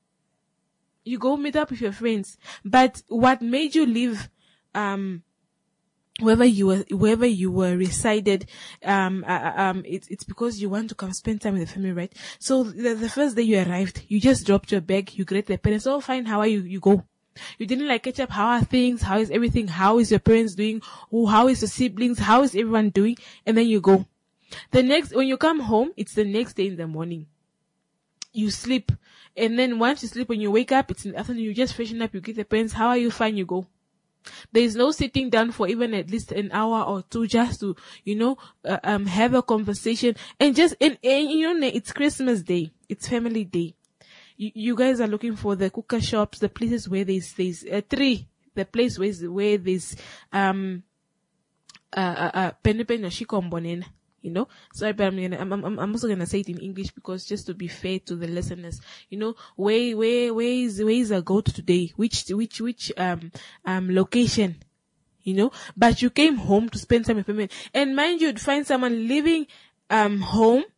You go meet up with your friends. But what made you leave, um, wherever you were, wherever you were resided, um, uh, um, it's, it's because you want to come spend time with the family, right? So the, the first day you arrived, you just dropped your bag, you greet the parents, oh fine, how are you? You go. You didn't like catch up, how are things? How is everything? How is your parents doing? Oh, how is the siblings? How is everyone doing? And then you go. The next, when you come home, it's the next day in the morning. You sleep. And then once you sleep, when you wake up, it's in the afternoon, you just freshen up, you get the parents, how are you? Fine, you go. There is no sitting down for even at least an hour or two just to, you know, uh, um, have a conversation. And just, and, and you know, it's Christmas Day. It's family day. You, you guys are looking for the cooker shops, the places where there's, there's a tree, the place where, where there's, um, uh, uh, uh, pen pen or shikombonen. You know, sorry, but I'm gonna, I'm, I'm, I'm also gonna say it in English because just to be fair to the listeners, you know, where, where, where is, where is a goat today? Which, which, which, um, um, location, you know, but you came home to spend time with family. And mind you, you'd find someone living, um, home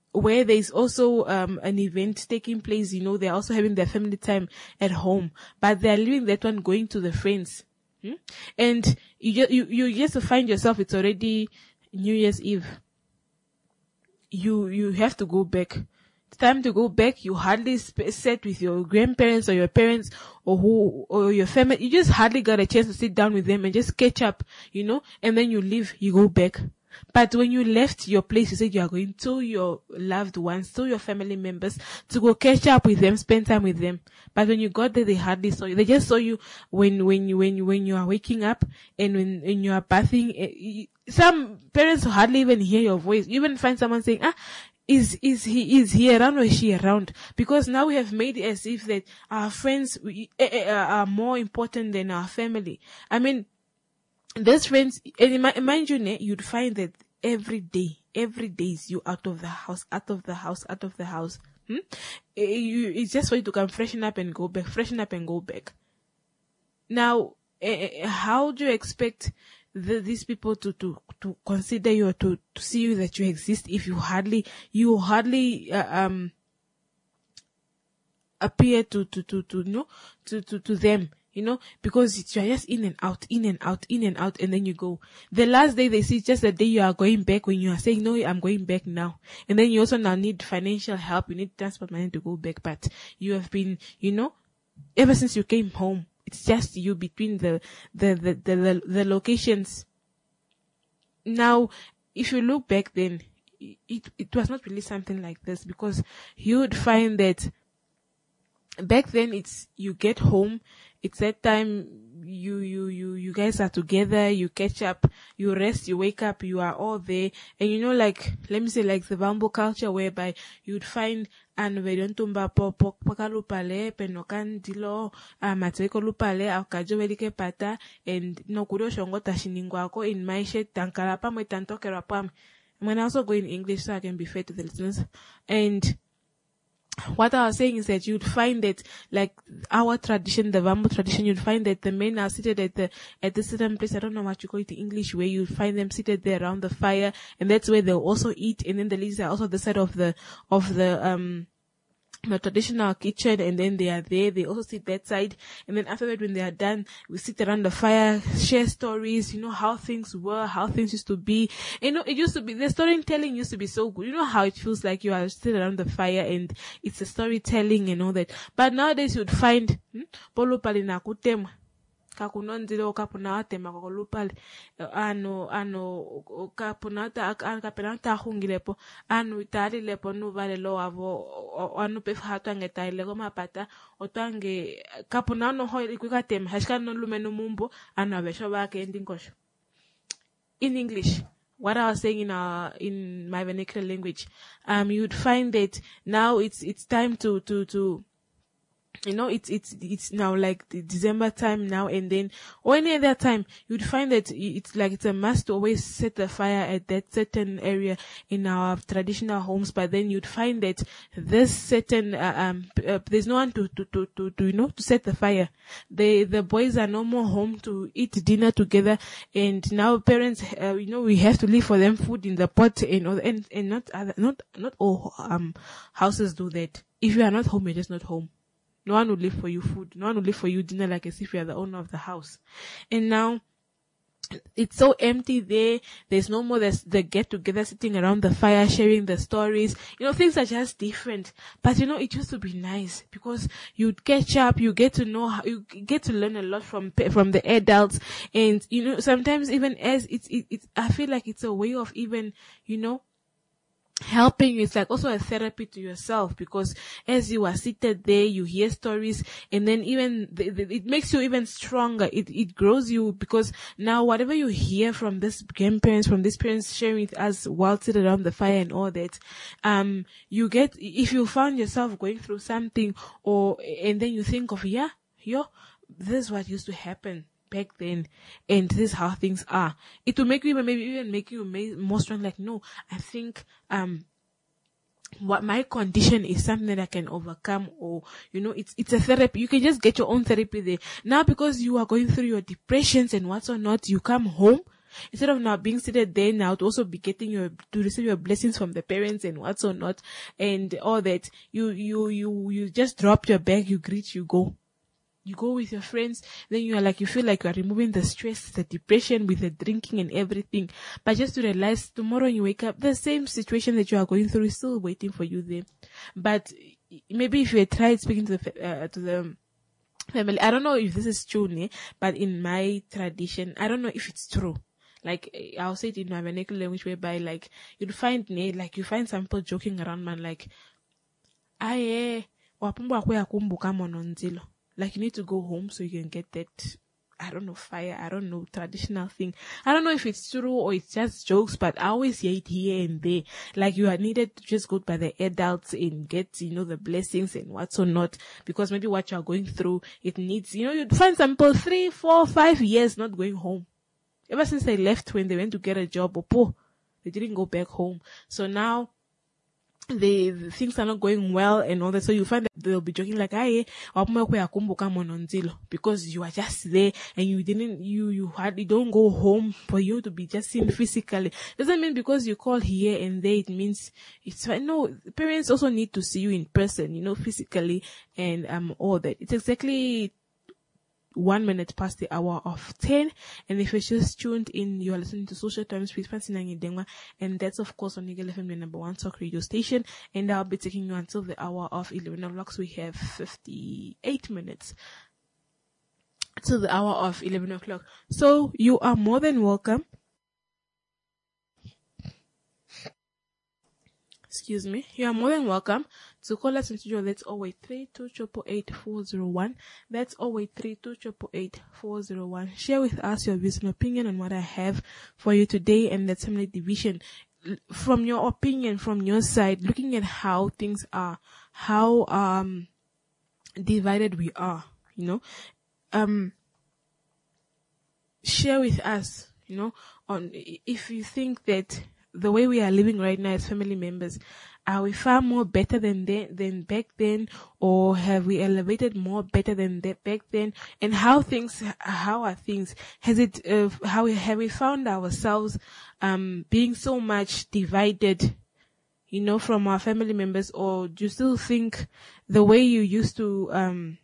where there's also um an event taking place, you know, they're also having their family time at home, but they're leaving that one going to the friends. Hmm? And you just, you, you just find yourself, it's already New Year's Eve. You, you have to go back. It's time to go back. You hardly sp- sat with your grandparents or your parents or who, or your family. You just hardly got a chance to sit down with them and just catch up, you know, and then you leave, you go back. But when you left your place, you said you are going to your loved ones, to your family members, to go catch up with them, spend time with them. But when you got there, they hardly saw you. They just saw you when, when you, when you, when you are waking up and when, when you are bathing. Some parents hardly even hear your voice. You even find someone saying, ah, is, is he, is he around or is she around? Because now we have made it as if that our friends are more important than our family. I mean, these friends, and mind you, you'd find that every day, every day is you out of the house, out of the house, out of the house. Hmm? You, it's just for you to come freshen up and go back, freshen up and go back. Now, uh, how do you expect the, these people to, to, to consider you or to, to see you that you exist if you hardly, you hardly, uh, um, appear to, to, to, to, you know, to, to, to them? You know, because you're just in and out, in and out, in and out, and then you go. The last day they see just the day you are going back when you are saying, no, I'm going back now. And then you also now need financial help. You need transport money to go back. But you have been, you know, ever since you came home, it's just you between the, the, the, the, the, the locations. Now, if you look back then, it, it was not really something like this, because you would find that back then it's, you get home, it's that time you, you, you, you guys are together, you catch up, you rest, you wake up, you are all there. And you know, like, let me say like the Bambo culture whereby you'd find an vedontumba po po pokalupale, penokan dilo, matweko lupale, aukajo velike pata, and no kudo shongo tashiningwako in my shed, tankarapa me tanto kerapam. I'm gonna also go in English so I can be fair to the listeners. And what I was saying is that you'd find that, like our tradition, the Bambo tradition, you'd find that the men are seated at the, at the certain place. I don't know what you call it in English, where you'd find them seated there around the fire, and that's where they'll also eat. And then the ladies are also the side of the, of the, um, the traditional kitchen, and then they are there, they also sit that side, and then after that, when they are done, we sit around the fire, share stories, you know, how things were, how things used to be. You know, it used to be, the storytelling used to be so good. You know how it feels like you are sitting around the fire and it's a storytelling and all that. But nowadays you'd find, hmm, polo palina kutema. Kakunondile okapuna watema kokolupale ano ano okapuna ta akapena ta hungilepo anu itali lepo no vale lo avo anu pefhato angetile ko mapata otwange kapuna no ho ikukatema hashika no lumeno mumbo anu avesho bake endingosho. In English, what I was saying in our, in my vernacular language, um, you'd find that now it's, it's time to, to, to, you know, it's, it's, it's now like the December time now, and then, or any other time, you'd find that it's like it's a must to always set the fire at that certain area in our traditional homes, but then you'd find that this certain, uh, um, uh, there's no one to, to, to, to, to, you know, to set the fire. The, the boys are no more home to eat dinner together, and now parents, uh, you know, we have to leave for them food in the pot, and, and, and not, other, not, not all, um, houses do that. If you are not home, you're just not home. No one will leave for you food. No one will leave for you dinner like as if you are the owner of the house. And now, it's so empty there. There's no more the, the get together sitting around the fire, sharing the stories. You know, things are just different. But you know, it used to be nice because you'd catch up, you get to know how, you get to learn a lot from, from the adults. And, you know, sometimes even as it's, it, it's, I feel like it's a way of even, you know, helping you. It's like also a therapy to yourself, because as you are seated there, you hear stories, and then even the, the, it makes you even stronger. It it grows you, because now whatever you hear from this grandparents, from these parents sharing with us while sitting around the fire and all that, um, you get, if you found yourself going through something, or and then you think of, yeah, yo, this is what used to happen back then, and this is how things are. It will make you, maybe even make you more strong. Like, no, I think, um, what my condition is something that I can overcome, or, you know, it's, it's a therapy. You can just get your own therapy there. Now, because you are going through your depressions and what's or not, you come home, Instead of now being seated there now to also be getting your, to receive your blessings from the parents and what's or not and all that, you, you, you, you just drop your bag, you greet, you go. You go with your friends, then you are like, you feel like you are removing the stress, the depression with the drinking and everything. But just to realize tomorrow you wake up, the same situation that you are going through is still waiting for you there. But maybe if you had tried speaking to the, uh, to the family, I don't know if this is true, ne? But in my tradition, I don't know if it's true. Like, I'll say it in my vernacular language whereby, like, you'd find, ne, like, you find some people joking around, man, like, aye, wapumbu akwe akumbuka mononzilo. Like, you need to go home so you can get that, I don't know, fire, I don't know, traditional thing. I don't know if it's true or it's just jokes, but I always hear it here and there. Like, you are needed to just go by the adults and get, you know, the blessings and what's or not. Because maybe what you're going through, it needs, you know, you'd find some people three, four, five years not going home. Ever since they left when they went to get a job, or po, they didn't go back home. So now, The, the things are not going well and all that, so you find that they'll be joking like, "Aye, because you are just there and you didn't, you you hardly don't go home for you to be just seen physically." Doesn't mean because you call here and there it means it's fine. No, parents also need to see you in person, you know, physically and um all that. It's exactly one minute past the hour of ten, and if you're just tuned in, you are listening to Social Times with Fancy Nangidengwa, and that's of course on Eagle F M, the number one talk radio station, and I'll be taking you until the hour of eleven o'clock, so we have fifty-eight minutes till the hour of eleven o'clock. So you are more than welcome. Excuse me. You are more than welcome to call us in studio. That's zero eight three two eight eight four zero one. That's zero eight three two eight eight four zero one. Share with us your views and opinion on what I have for you today and the family division. From your opinion, from your side, looking at how things are, how um divided we are, you know. Um share with us, you know, on if you think that the way we are living right now as family members, are we far more better than then, than back then, or have we elevated more better than that back then? And how things, how are things? Has it, uh, how have we found ourselves, um, being so much divided, you know, from our family members, or do you still think the way you used to, um,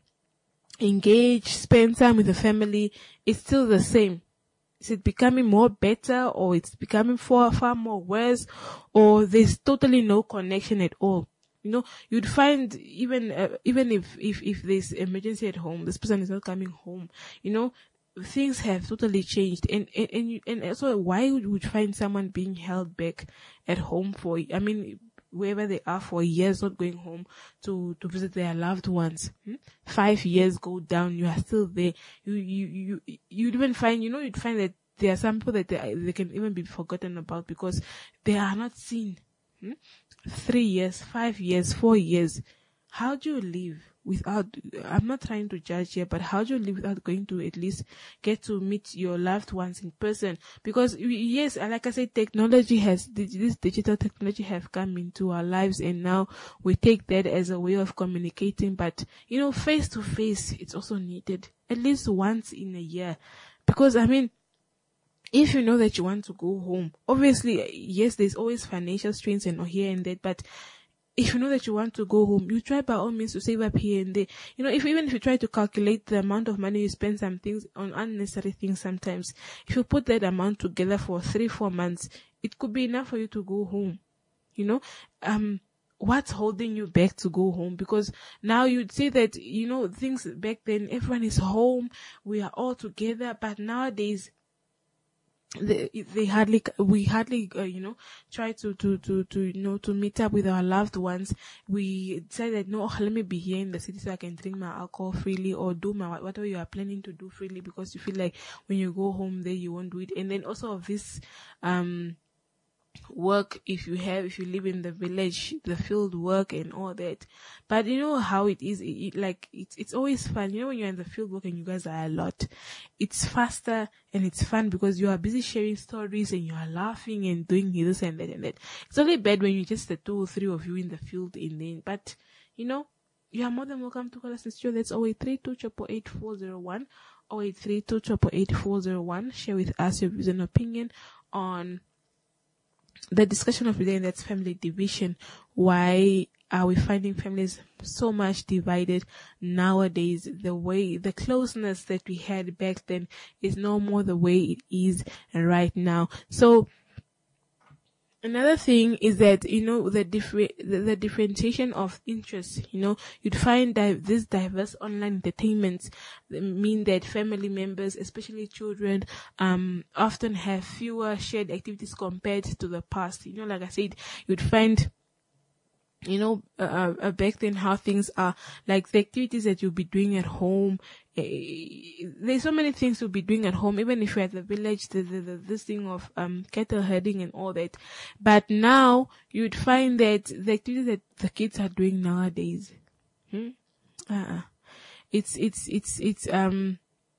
engage, spend time with the family is still the same? Is it becoming more better, or it's becoming far, far more worse, or there's totally no connection at all? You know, you'd find even, uh, even if, if, if there's emergency at home, this person is not coming home, you know, things have totally changed. And, and, and, you, and also why would you find someone being held back at home for, I mean, wherever they are for years, not going home to, to visit their loved ones. Hmm? Five years go down, you are still there. You, you, you, you'd even find, you know, you'd find that there are some people that they, they can even be forgotten about because they are not seen. Hmm? Three years, five years, four years. How do you live without, I'm not trying to judge here, but how do you live without going to at least get to meet your loved ones in person? Because yes, like I said, technology has, this digital technology have come into our lives, and now we take that as a way of communicating, but you know, face to face, it's also needed at least once in a year. Because I mean, if you know that you want to go home, obviously, yes, there's always financial strains and here and that, but if you know that you want to go home, you try by all means to save up here and there. You know, if even if you try to calculate the amount of money you spend some things on unnecessary things sometimes, if you put that amount together for three, four months, it could be enough for you to go home. You know, um, what's holding you back to go home? Because now you'd say that, you know, things back then, everyone is home, we are all together, but nowadays, They, they hardly, we hardly, uh, you know, try to, to, to, to, you know, to meet up with our loved ones. We decided, no, let me be here in the city so I can drink my alcohol freely or do my, whatever you are planning to do freely, because you feel like when you go home there, you won't do it. And then also of this, um, work, if you have, if you live in the village, the field work and all that. But you know how it is, it, it, like, it's, it's always fun. You know, when you're in the field work and you guys are a lot, it's faster and it's fun because you are busy sharing stories and you are laughing and doing this and that and that. It's only bad when you just the two or three of you in the field and then, but, you know, you are more than welcome to call us in studio. That's zero eight three two eight eight four zero one zero eight three two eight eight four zero one. Share with us your views and opinion on the discussion of today, and that's family division. Why are we finding families so much divided nowadays? The way, the closeness that we had back then is no more the way it is right now. So, another thing is that, you know, the different, the, the differentiation of interests, you know, you'd find that this diverse online entertainments mean that family members, especially children, um, often have fewer shared activities compared to the past. You know, like I said, you'd find, you know, uh, uh, back then how things are, like the activities that you'll be doing at home. Uh, there's so many things you'll be doing at home, even if you're at the village, the, the, the, this thing of, um, cattle herding and all that. But now you'd find that the activities that the kids are doing nowadays, hmm? uh, it's, it's, it's, it's, um,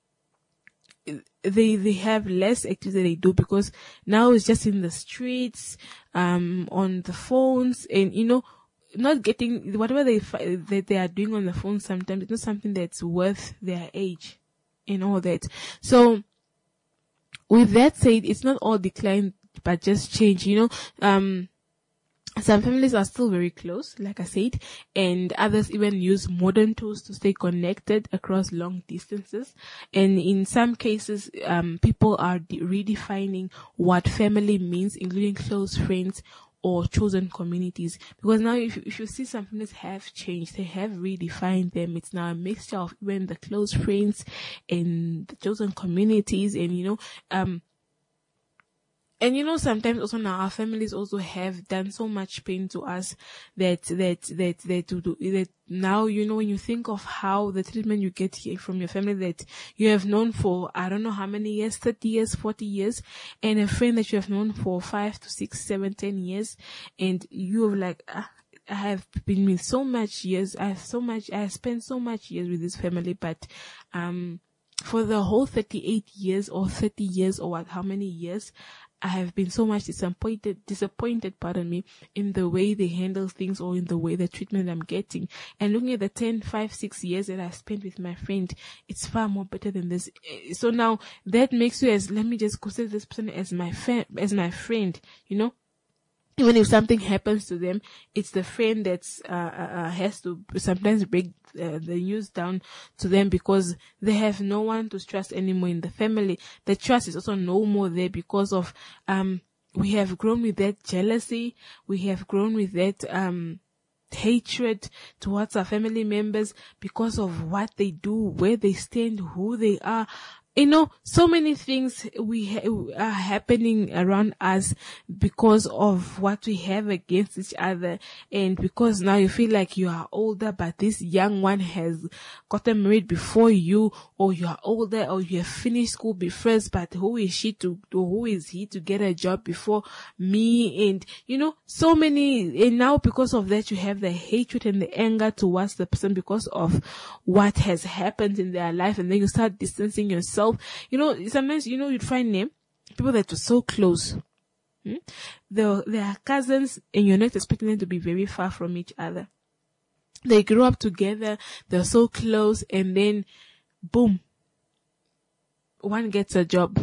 they, they have less activities that they do, because now it's just in the streets, um, on the phones, and, you know, not getting whatever they that they are doing on the phone. Sometimes it's not something that's worth their age and all that. So with that said, it's not all decline, but just change, you know. Um, some families are still very close, like I said, and others even use modern tools to stay connected across long distances. And in some cases, um, people are de- redefining what family means, including close friends or chosen communities. Because now if you, if you see, some families have changed, they have redefined them. It's now a mixture of even the close friends and the chosen communities, and, you know, um, and you know, sometimes also now our families also have done so much pain to us that, that, that, that, to do, that now, you know, when you think of how the treatment you get here from your family that you have known for, I don't know how many years, thirty years, forty years, and a friend that you have known for five to six, seven, ten years, and you have like, ah, I have been with so much years, I have so much, I have spent so much years with this family, but, um, for the whole thirty-eight years or thirty years or what, how many years, I have been so much disappointed, disappointed, pardon me, in the way they handle things or in the way the treatment I'm getting. And looking at the ten, five, six years that I've spent with my friend, it's far more better than this. So now that makes you as, let me just consider this person as my friend, as my friend, you know. Even if something happens to them, it's the friend that's, uh, uh, has to sometimes break uh, the news down to them, because they have no one to trust anymore in the family. The trust is also no more there because of, um, we have grown with that jealousy. We have grown with that, um, hatred towards our family members because of what they do, where they stand, who they are. You know, so many things we ha- are happening around us because of what we have against each other, and because now you feel like you are older, but this young one has gotten married before you, or you are older, or you have finished school before, but who is she to, or who is he to get a job before me? And, you know, so many, and now because of that, you have the hatred and the anger towards the person because of what has happened in their life, and then you start distancing yourself. You know, sometimes, you know, you'd find them, people that were so close. Hmm? They're, they are cousins, and you're not expecting them to be very far from each other. They grew up together, they're so close, and then, boom, one gets a job.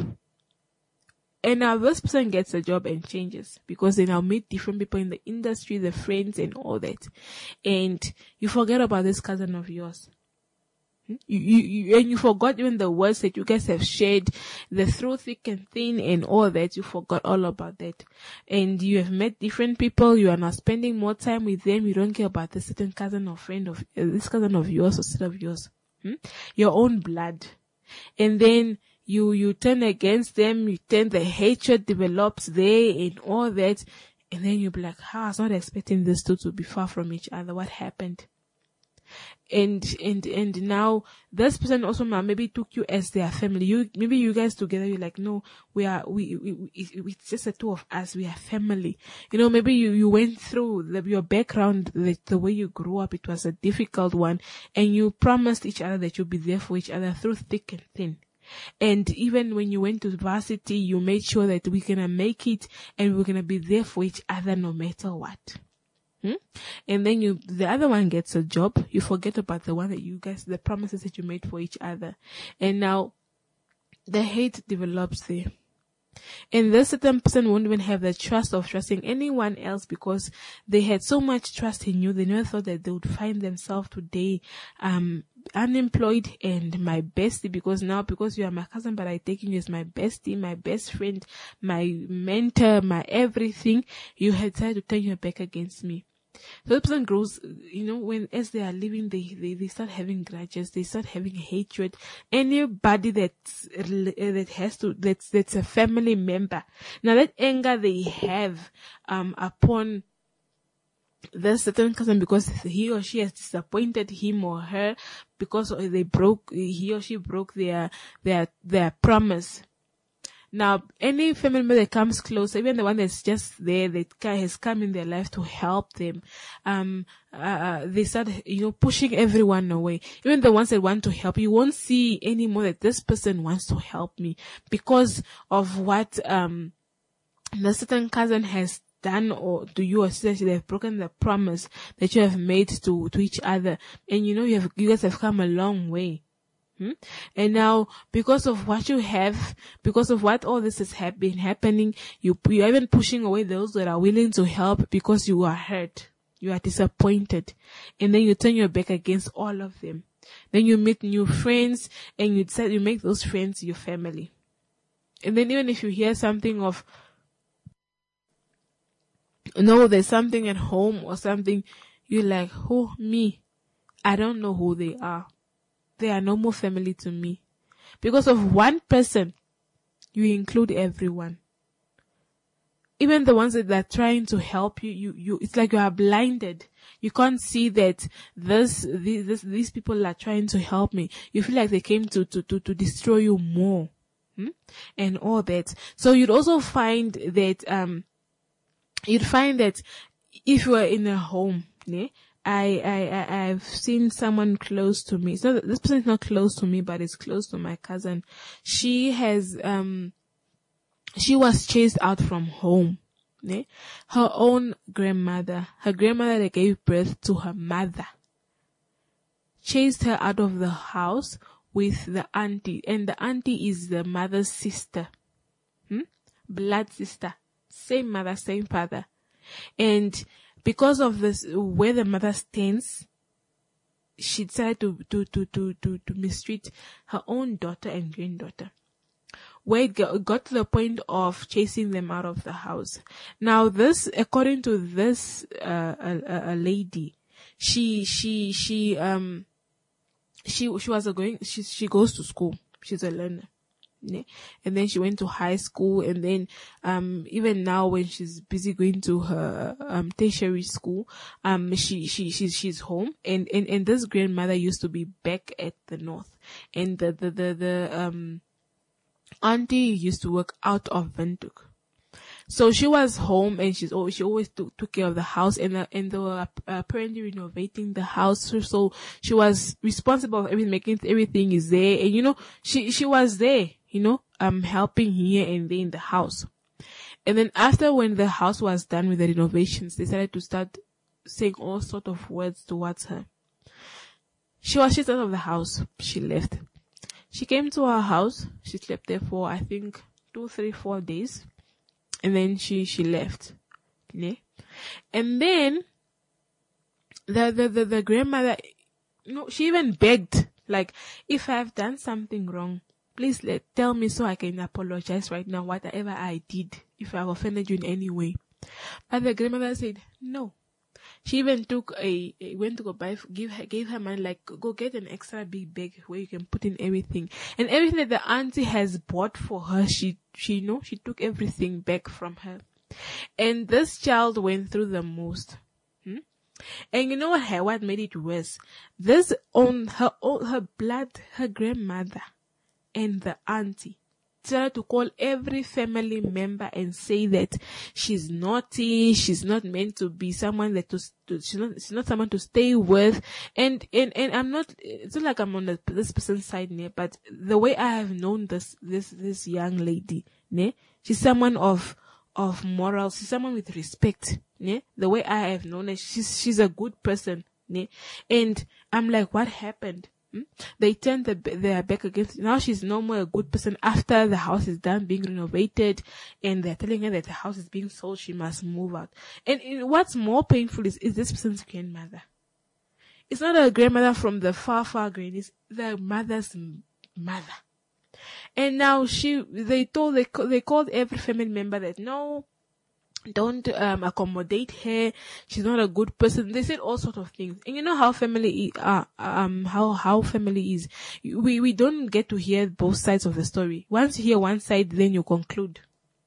And now this person gets a job and changes, because they now meet different people in the industry, the friends and all that. And you forget about this cousin of yours. You, you, you, and you forgot even the words that you guys have shared, the through thick and thin and all that. You forgot all about that. And you have met different people. You are now spending more time with them. You don't care about this certain cousin or friend of, uh, this cousin of yours or sister of yours. Hmm? Your own blood. And then you, you turn against them. You turn, the hatred develops there and all that. And then you'll be like, how? I was not expecting these two to be far from each other. What happened? And, and, and now this person also maybe took you as their family. You, maybe you guys together, you're like, no, we are, we, we, we it's just the two of us. We are family. You know, maybe you, you went through the, your background, the, the way you grew up. It was a difficult one, and you promised each other that you'll be there for each other through thick and thin. And even when you went to varsity, you made sure that we're gonna make it and we're gonna be there for each other no matter what. Hmm? And then you, the other one gets a job. You forget about the one that you guys, the promises that you made for each other. And now the hate develops there. And this certain person won't even have the trust of trusting anyone else because they had so much trust in you. They never thought that they would find themselves today, um, unemployed and my bestie, because now, because you are my cousin, but I take you as my bestie, my best friend, my mentor, my everything, you had decided to turn your back against me. So the person grows, you know, when as they are living, they, they, they start having grudges, they start having hatred. Anybody that's, that has to, that's, that's a family member. Now that anger they have, um, upon the certain cousin because he or she has disappointed him or her because they broke, he or she broke their, their, their promise. Now, any family member that comes close, even the one that's just there, that has come in their life to help them, um, uh, they start, you know, pushing everyone away. Even the ones that want to help, you won't see anymore that this person wants to help me because of what, um, the certain cousin has done or to you or sister. They have broken the promise that you have made to, to each other. And you know, you have, you guys have come a long way. Hmm? And now, because of what you have, because of what all this has ha- been happening, you, you're even pushing away those that are willing to help because you are hurt. You are disappointed. And then you turn your back against all of them. Then you meet new friends and you decide you make those friends your family. And then even if you hear something of, no, there's something at home or something, you're like, oh, me, I don't know who they are. They are no more family to me. Because of one person, you include everyone. Even the ones that are trying to help you, you, you, it's like you are blinded. You can't see that this, these, this, these people are trying to help me. You feel like they came to, to, to, to destroy you more. Hmm? And all that. So you'd also find that, um, you'd find that if you are in a home, né, I, I, I, I've seen someone close to me. It's not, this person is not close to me, but it's close to my cousin. She has, um, she was chased out from home. Ne? Her own grandmother, her grandmother that gave birth to her mother, chased her out of the house with the auntie. And the auntie is the mother's sister. Hmm? Blood sister. Same mother, same father. And because of this, where the mother stands, she decided to, to, to, to, to, to mistreat her own daughter and granddaughter. Where it got to the point of chasing them out of the house. Now this, according to this, uh, a, a lady, she, she, she, um, she, she was a going, she, she goes to school. She's a learner. And then she went to high school, and then um even now when she's busy going to her um tertiary school, um she she she's she's home, and and and this grandmother used to be back at the north, and the the the, the um auntie used to work out of Windhoek. So she was home, and she's always, she always took, took care of the house, and uh, and they were apparently renovating the house. So, so she was responsible for everything, making everything is there, and you know she she was there, you know, um helping here and there in the house. And then after when the house was done with the renovations, they decided to start saying all sort of words towards her. She was chased out of the house. She left. She came to our house. She slept there for I think two, three, four days. And then she, she left. Yeah? And then, the, the, the, the grandmother, you know, she even begged, like, if I've done something wrong, please let, tell me so I can apologize right now, whatever I did, if I've offended you in any way. But the grandmother said, no. She even took a, a went to go buy, give her, gave her money, like, go get an extra big bag where you can put in everything. And everything that the auntie has bought for her, she, she, you know, she took everything back from her. And this child went through the most. Hmm? And you know what, what made it worse? This on her, own, her blood, her grandmother and the auntie tried to call every family member and say that she's naughty, she's not meant to be someone that to, to she's not, she's not someone to stay with. And, and, and I'm not, it's not like I'm on the, this person's side, ne, but the way I have known this, this, this young lady, ne, she's someone of, of morals. She's someone with respect. Yeah? The way I have known her, she's, she's a good person. Yeah? And I'm like, what happened? Hmm? They turned the, their back against, now she's no more a good person after the house is done being renovated and they're telling her that the house is being sold, she must move out. And, and what's more painful is, is this person's grandmother. It's not a grandmother from the far, far grave, it's the mother's mother. And now she, they told, they, they called every family member that no, don't um accommodate her. She's not a good person. They said all sorts of things. And you know how family uh um how how family is. We we don't get to hear both sides of the story. Once you hear one side, then you conclude.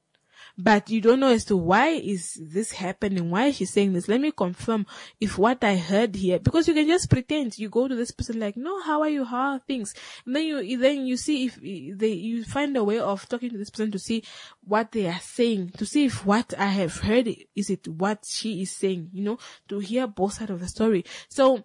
But you don't know as to why is this happening? Why is she saying this? Let me confirm if what I heard here, because you can just pretend. You go to this person like, no, how are you? How are things? And then you, then you see if they, you find a way of talking to this person to see what they are saying, to see if what I have heard, is it what she is saying, you know, to hear both sides of the story. So,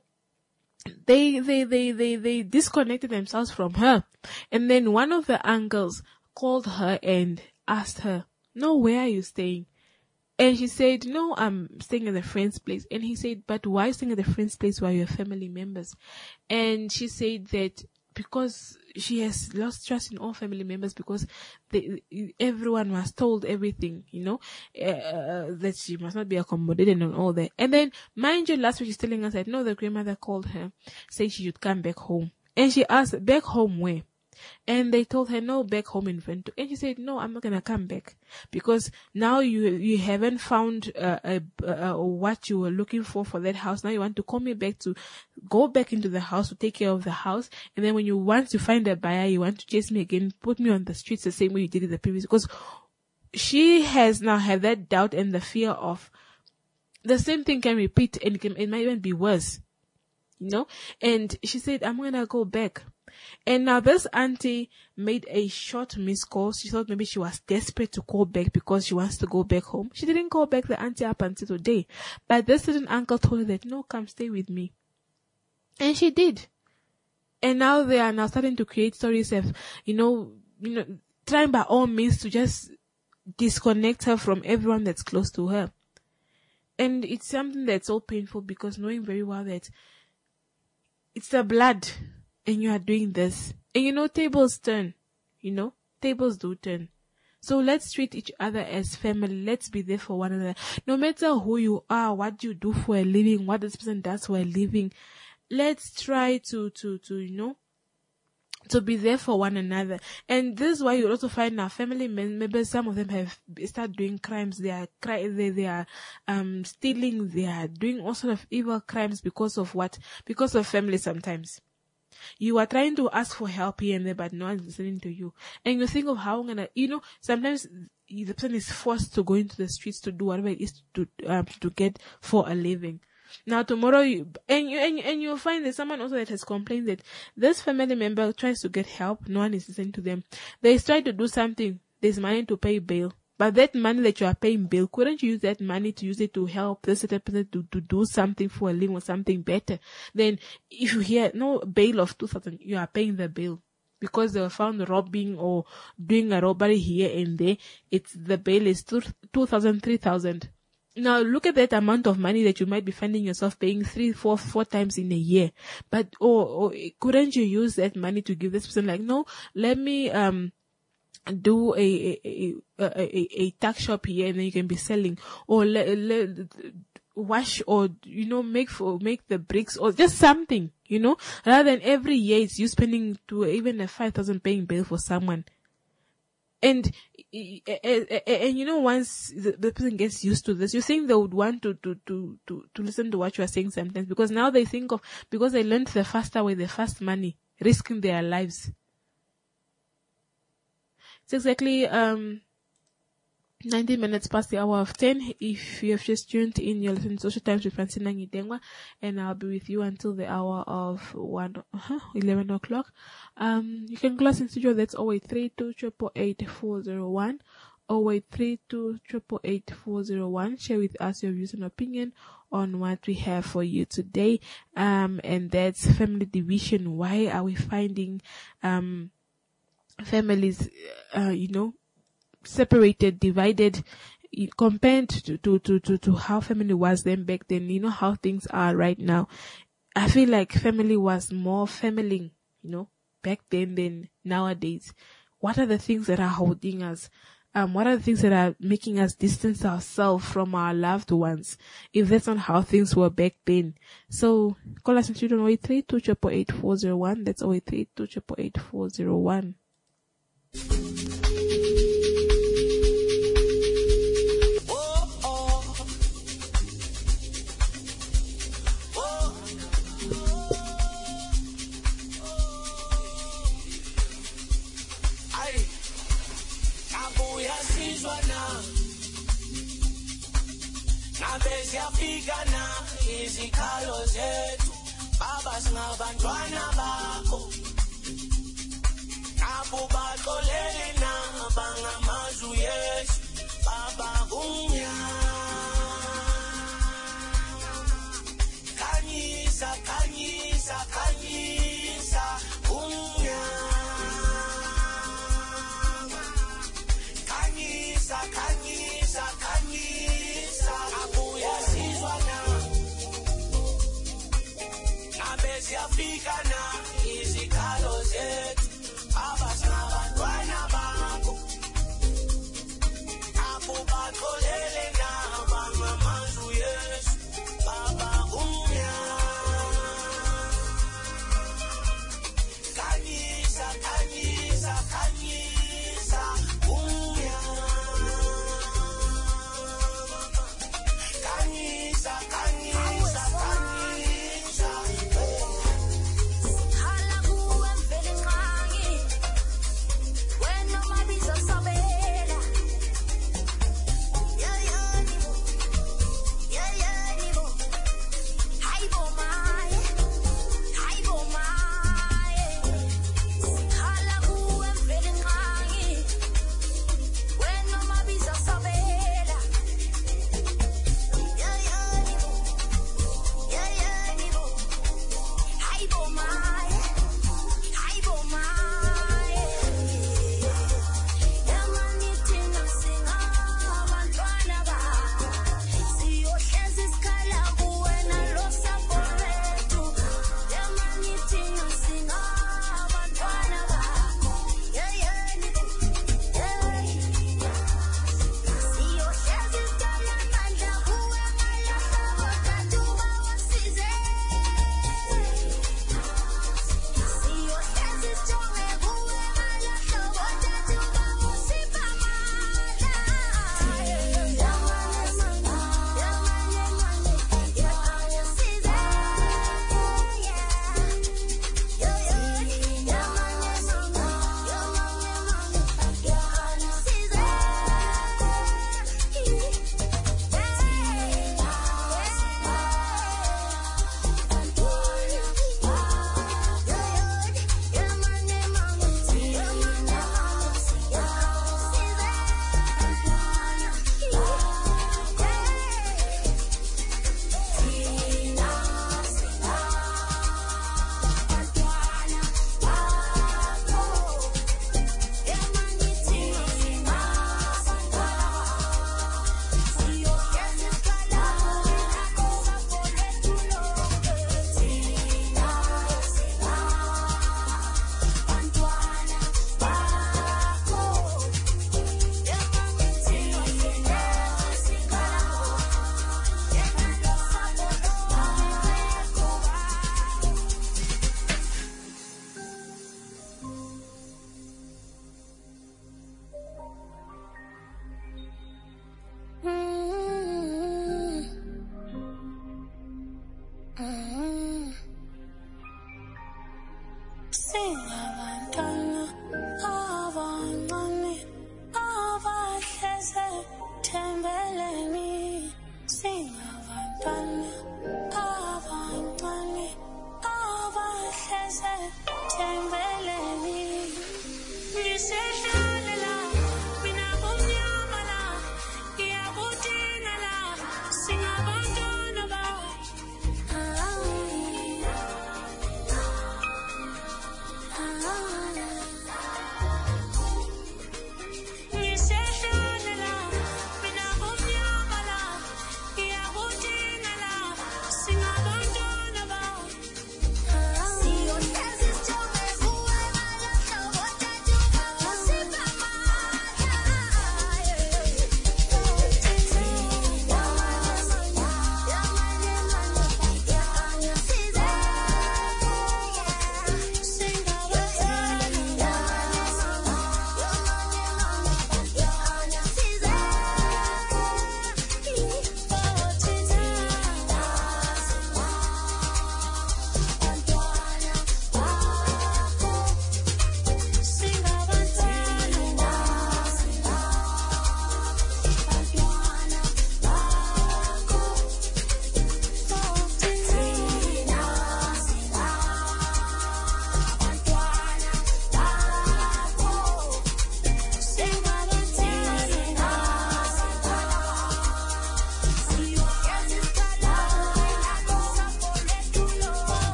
they, they, they, they, they disconnected themselves from her. And then one of the uncles called her and asked her, no, where are you staying? And she said, no, I'm staying at a friend's place. And he said, but why staying at a friend's place while you're family members? And she said that because she has lost trust in all family members because they, everyone was told everything, you know, uh, that she must not be accommodated and all that. And then, mind you, last week she's telling us that no, the grandmother called her, said she should come back home. And she asked, back home where? And they told her, no, back home in Vento. And she said, no, I'm not going to come back because now you, you haven't found, uh, uh, uh, what you were looking for for that house. Now you want to call me back to go back into the house to take care of the house. And then when you want to find a buyer, you want to chase me again, put me on the streets the same way you did it the previous, because she has now had that doubt and the fear of the same thing can repeat and it, can, it might even be worse, you know? And she said, I'm going to go back. And now this auntie made a short missed call. She thought maybe she was desperate to call back because she wants to go back home. She didn't call back the auntie up until today. But this certain uncle told her that, no, come stay with me. And she did. And now they are now starting to create stories of, you know, you know, trying by all means to just disconnect her from everyone that's close to her. And it's something that's so painful because knowing very well that it's the blood. And you are doing this. And you know, tables turn. You know, tables do turn. So let's treat each other as family. Let's be there for one another. No matter who you are, what you do for a living, what this person does for a living, let's try to, to, to, you know, to be there for one another. And this is why you also find our family members, some of them have started doing crimes. They are, they, they are, um, stealing. They are doing all sorts of evil crimes because of what? Because of family sometimes. You are trying to ask for help here and there, but no one's listening to you. And you think of how I'm gonna, you know, sometimes the person is forced to go into the streets to do whatever it is to, um, to get for a living. Now tomorrow, you, and you, and, and you'll find there's someone also that has complained that this family member tries to get help, no one is listening to them. They try to do something, there's money to pay bail. But that money that you are paying bill, couldn't you use that money to use it to help this certain person to, to do something for a living or something better? Then if you hear no bail of two thousand, you are paying the bill. Because they were found robbing or doing a robbery here and there, it's the bail is two thousand, three thousand. Now look at that amount of money that you might be finding yourself paying three, four, four times in a year. But, or, or couldn't you use that money to give this person like, no, let me, um, do a a, a a a tuck shop here and then you can be selling, or le, le, wash, or you know, make for make the bricks, or just something, you know, rather than every year it's you spending to even a five thousand paying bill for someone. And and you know, once the, the person gets used to this, you think they would want to to to to to listen to what you are saying sometimes, because now they think of, because they learned the faster way, the fast money, risking their lives. It's exactly um nineteen minutes past the hour of ten. If you have just tuned in, you're listening to Social Times with Francina Ngidengwa, and I'll be with you until the hour of one, uh-huh, eleven o'clock. Um, you can call us in studio. That's oh eight three two, eight eight eight, four oh one, oh eight three two, eight eight eight, four oh one. Share with us your views and opinion on what we have for you today. Um, and that's family division. Why are we finding um families, uh, you know, separated, divided, compared to, to, to, to, to how family was then back then, you know how things are right now. I feel like family was more family, you know, back then than nowadays. What are the things that are holding us? Um, what are the things that are making us distance ourselves from our loved ones? If that's not how things were back then. So, call us in children oh eight three two eight eight four zero one. That's oh eight three two eight eight four zero one. Siyafika na izikhalo zethu baba singabantwana bakho abo baxolele na bangamazwi Yesu baba kunya kanyisa kanyisa kanyisa kunya kanyisa kanyisa kanyisa abuya sizwa na nabe siyafika na izikhalo zethu baba singabantwana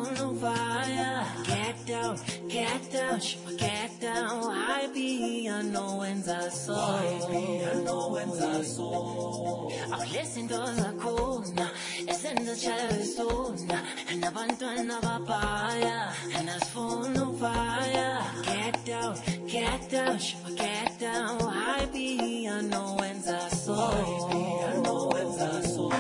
phone on fire. Get down, get down, shiva, get down. I be a no when's I saw. I be a no when's I saw. I'll listen to the cool, it's in the cherry soon. And a bunch of papaya, and a phone on fire. Get down, get down, shiva, get down. I be a no when's I saw. I be a no when's I saw.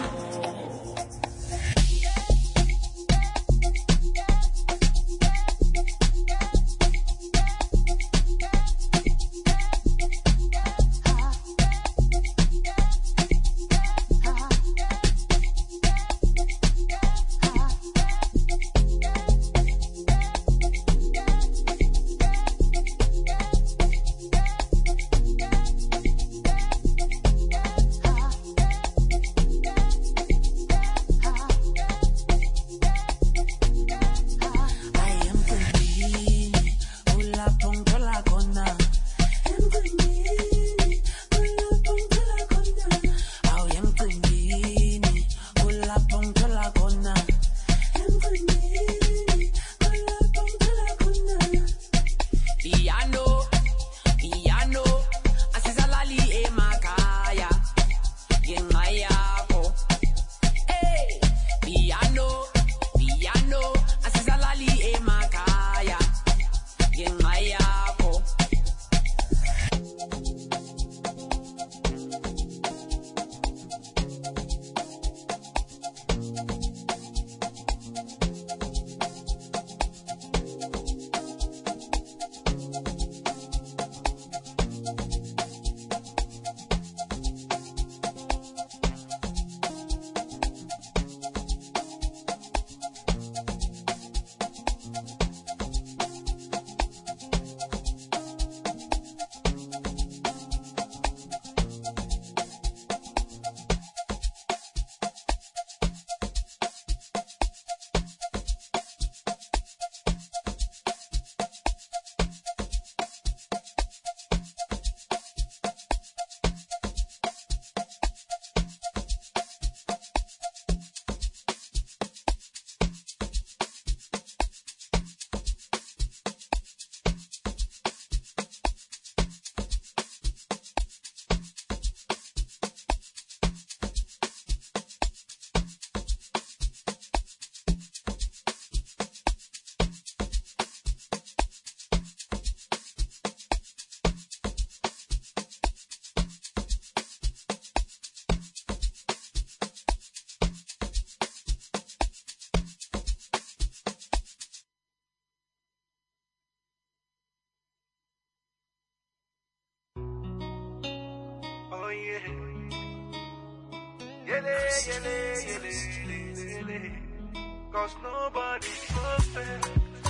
Cause nobody's perfect.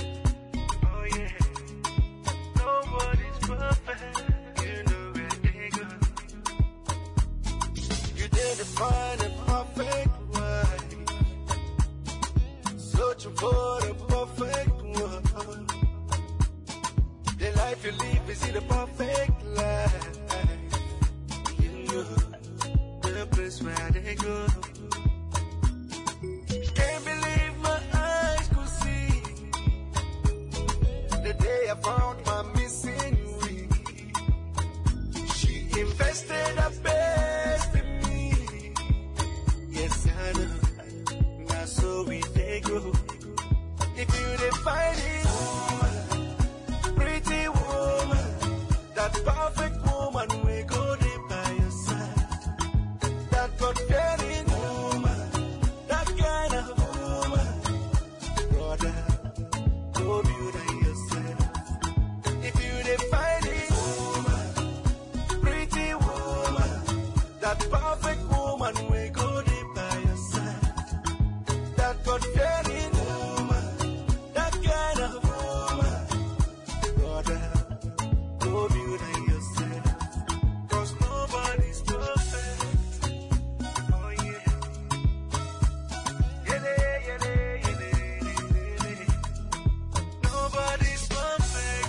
Oh yeah, nobody's perfect. You know where they go. You didn't find a perfect wife, searching for the perfect one. The life you live is the perfect life. You know the place where they go. I found my missing ring. She invested her best in me. Yes, I know. Now so we they go. If you define it, woman, pretty woman, that perfect woman we go there by your side. That God-fearing woman, that kind of woman, brother, go build her yourself. Find it, woman, pretty woman, that perfect woman we go there by your side. That God-fearing woman, that kind of woman, brother, go build her yourself. Cause nobody's perfect. Oh yeah, yeah, yeah, yeah, yeah, yeah. Nobody's perfect.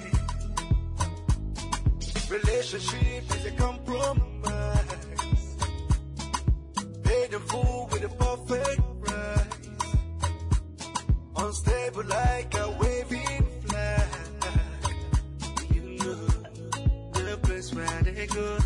Relationship is a compromise. them fool with a perfect price. Unstable like a waving flag. You know the place where they go.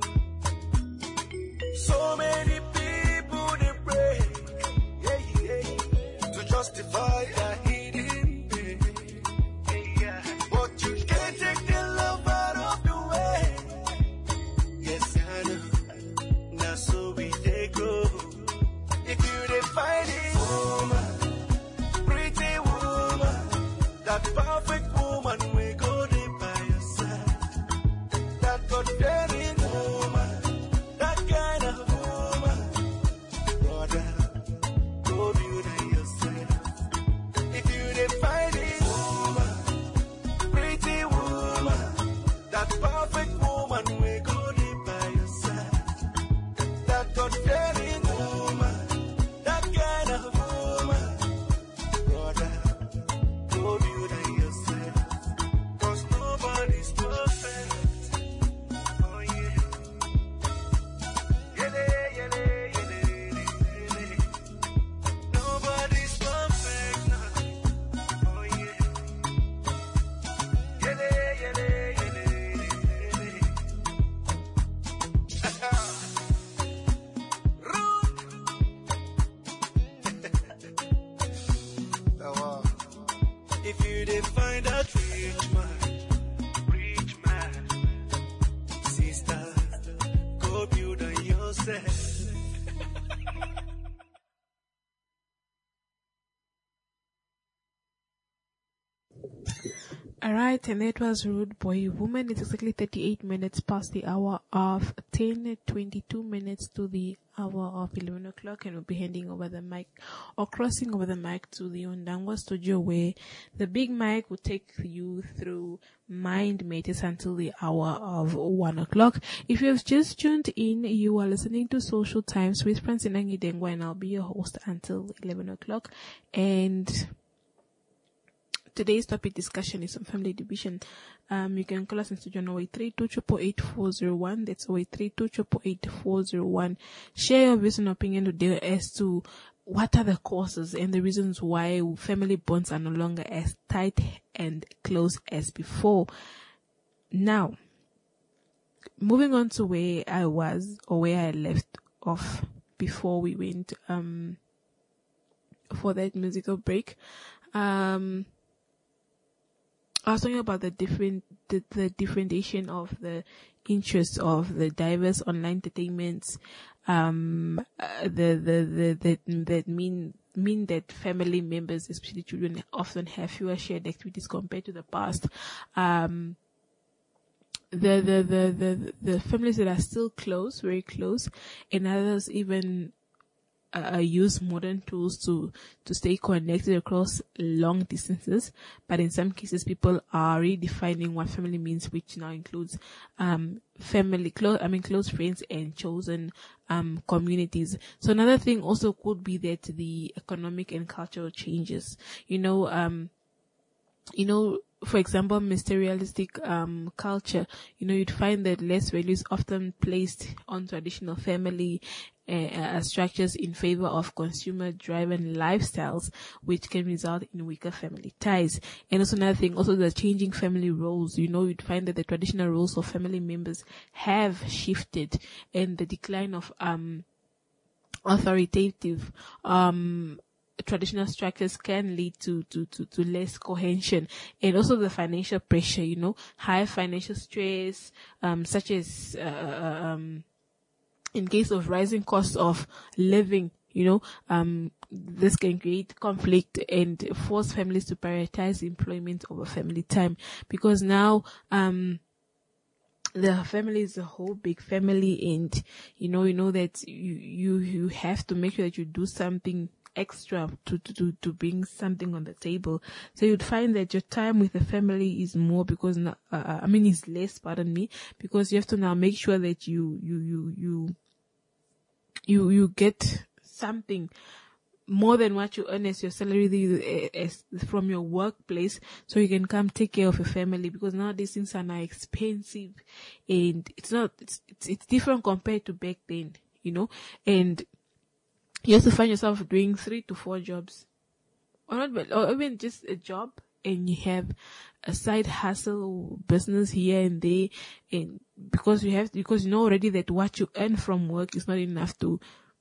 So many people they pray, yeah, yeah, to justify their hidden pain. Yeah, but you can't take the love out of the way. Yes, I know. Now so we they go. If you they find it, woman, pretty woman, that perfect woman we go there by your side. That God-fearing woman, that kind of woman, brother, go build it yourself. If you they find it, woman, pretty woman, that perfect woman we go there by your side. That God-fearing woman, that kind of woman, brother, go build it yourself. 'Cause nobody's perfect. Oh yeah. Yele, yele, yele, yele. Nobody's perfect. Nah. Oh yeah. Yele, yele, yele, yele. Rude. Now, uh, if you did find that rich man, rich man, sister, go build on yourself. Alright, and that was Rude Boy Woman. It's exactly thirty-eight minutes past the hour of ten, twenty-two minutes to the hour of eleven o'clock, and we'll be handing over the mic, or crossing over the mic to the Ondangwa studio, where the big mic will take you through Mind Matters until the hour of one o'clock. If you have just tuned in, you are listening to Social Times with Francine Ngidengwa, and I'll be your host until eleven o'clock. And today's topic discussion is on family division. Um, you can call us in studio on oh eight three two, eight eight eight, four oh one. That's oh eight three two, eight eight eight, four oh one. Share your views and opinion today as to what are the causes and the reasons why family bonds are no longer as tight and close as before. Now, moving on to where I was, or where I left off before we went um for that musical break. Um I was talking about the different, the, the differentiation of the interests of the diverse online entertainments, um, uh, the, the, the, the, that mean, mean that family members, especially children, often have fewer shared activities compared to the past. Um, the, the, the, the, the families that are still close, very close, and others even Uh, use modern tools to to stay connected across long distances, but in some cases people are redefining what family means, which now includes um family close I mean close friends and chosen um communities. So another thing also could be that the economic and cultural changes, you know, um you know for example, materialistic um culture, you know, you'd find that less value is often placed on traditional family uh, uh, structures in favor of consumer-driven lifestyles, which can result in weaker family ties. And also another thing, also the changing family roles. You know, you'd find that the traditional roles of family members have shifted, and the decline of um authoritative um traditional structures can lead to, to, to, to less cohesion, and also the financial pressure, you know, high financial stress, um, such as, uh, um, in case of rising costs of living, you know, um, this can create conflict and force families to prioritize employment over family time, because now, um, the family is a whole big family, and, you know, you know that you, you, you have to make sure that you do something extra to, to, to bring something on the table. So you'd find that your time with the family is more because, uh, I mean, it's less, pardon me, because you have to now make sure that you, you, you, you, you, you get something more than what you earn as your salary as from your workplace, so you can come take care of your family, because nowadays things are now expensive, and it's not, it's, it's, it's different compared to back then, you know, and you have to find yourself doing three to four jobs, or not, but or even just a job, and you have a side hustle business here and there, and because you have because you know already that what you earn from work is not enough to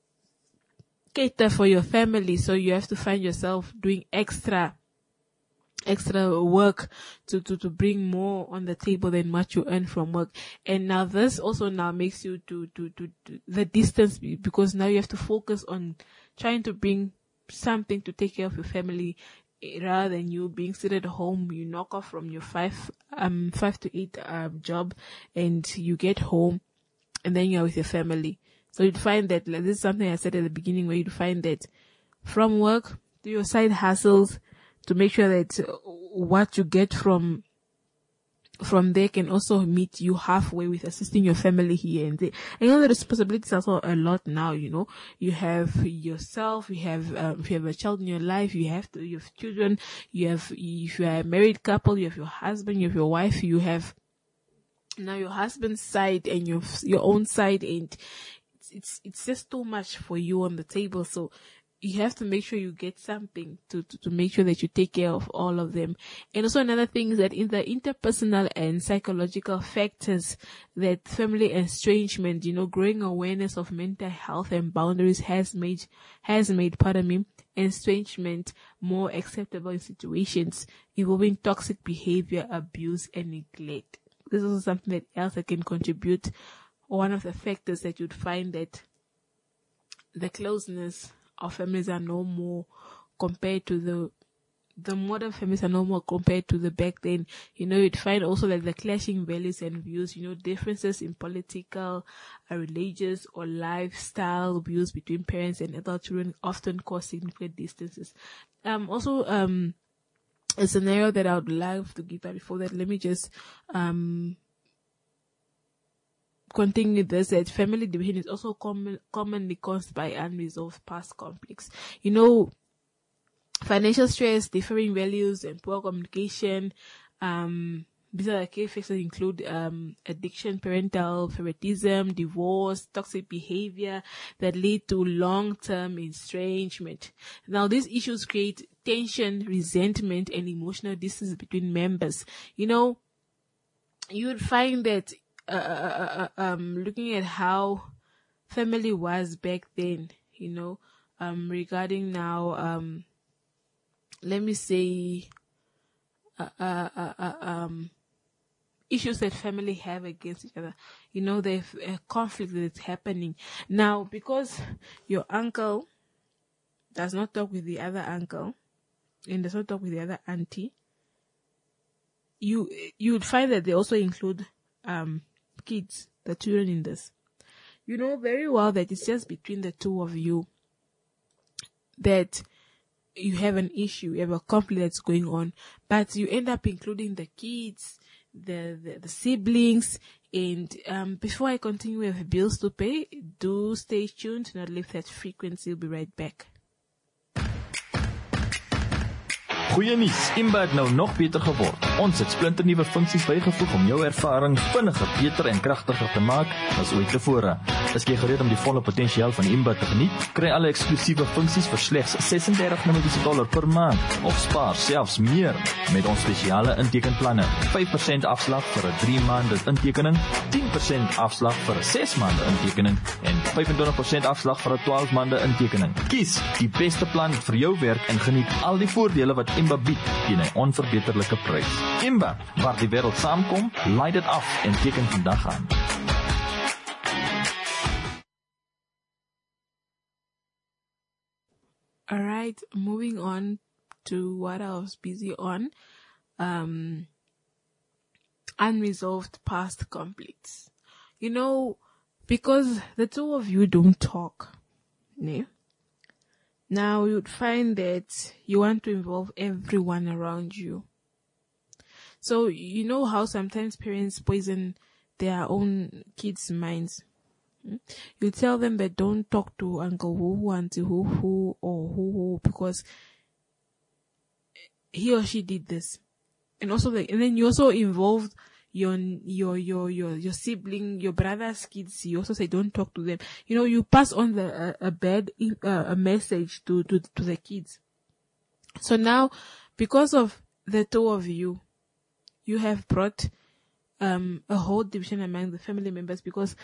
cater for your family, so you have to find yourself doing extra extra work to, to, to bring more on the table than what you earn from work. And now this also now makes you to, to, to, to the distance, because now you have to focus on trying to bring something to take care of your family rather than you being seated at home. You knock off from your five, um, five to eight, um, job, and you get home and then you're with your family. So you'd find that, like, this is something I said at the beginning, where you'd find that from work to your side hustles, to make sure that what you get from from there can also meet you halfway with assisting your family here and there. And you know the responsibilities are also a lot now. You know, you have yourself, you have um, if you have a child in your life, you have to you have children, you have if you are a married couple, you have your husband, you have your wife, you have now your husband's side and your your own side, and it's it's it's just too much for you on the table. So you have to make sure you get something to, to, to make sure that you take care of all of them. And also another thing is that in the interpersonal and psychological factors that family estrangement, you know, growing awareness of mental health and boundaries has made, has made, pardon me, estrangement more acceptable in situations involving toxic behavior, abuse, and neglect. This is also something that else that can contribute, or one of the factors that you'd find that the closeness of families are no more compared to the the modern families are no more compared to the back then. You know, you'd find also that the clashing values and views, you know, differences in political, uh, religious, or lifestyle views between parents and adult children often cause significant distances. Um, also, um, a scenario that I would love to give, but before that, let me just um. continue this, that family division is also common, commonly caused by unresolved past conflicts. You know, financial stress, differing values, and poor communication. Um, these are the key factors include um, addiction, parental favoritism, divorce, toxic behavior that lead to long-term estrangement. Now, these issues create tension, resentment, and emotional distance between members. You know, you would find that Uh, uh, uh, um, looking at how family was back then, you know, um, regarding now, um, let me say, uh, uh, uh, uh, um, issues that family have against each other, you know, the uh, conflict that's happening now, because your uncle does not talk with the other uncle and does not talk with the other auntie. You, you would find that they also include, um, kids, the children in this. You know very well that it's just between the two of you that you have an issue, you have a conflict that's going on, but you end up including the kids, the, the, the siblings, and um, before I continue with bills to pay, do stay tuned, do not leave that frequency, we'll be right back. Goeie nuus, Imba het nou nog beter geword. Ons het splinternuwe funksies bygevoeg om jou ervaring vinniger, beter en kragtiger te maak as ooit tevore. Is jy gereed om die volle potensiaal van Imba te geniet? Kry alle eksklusiewe funksies vir slegs ses en dertig dollar per maand of spaar selfs meer met ons spesiale intekenplanne. vyf persent afslag vir 'n drie maande intekening, tien persent afslag vir 'n ses maande intekening en vyfentwintig persent afslag vir 'n twaalf maande intekening. Kies die beste plan vir jou werk en geniet al die voordele wat Imba bied teen 'n onverbeterlike prys. Imba, waar die wêreld saamkom, laai dit af en teken vandag aan. Alright, moving on to what I was busy on. Um, unresolved past conflicts. You know, because the two of you don't talk, né? Now you'd find that you want to involve everyone around you. So you know how sometimes parents poison their own kids' minds. You tell them that don't talk to Uncle Who Who, Auntie Who Who, or Who Who, because he or she did this. And also, the, and then you also involved your, your, your, your, your sibling, your brother's kids, you also say don't talk to them. You know, you pass on the, uh, a bad, uh, a message to, to, to the kids. So now, because of the two of you, you have brought, um, a whole division among the family members, because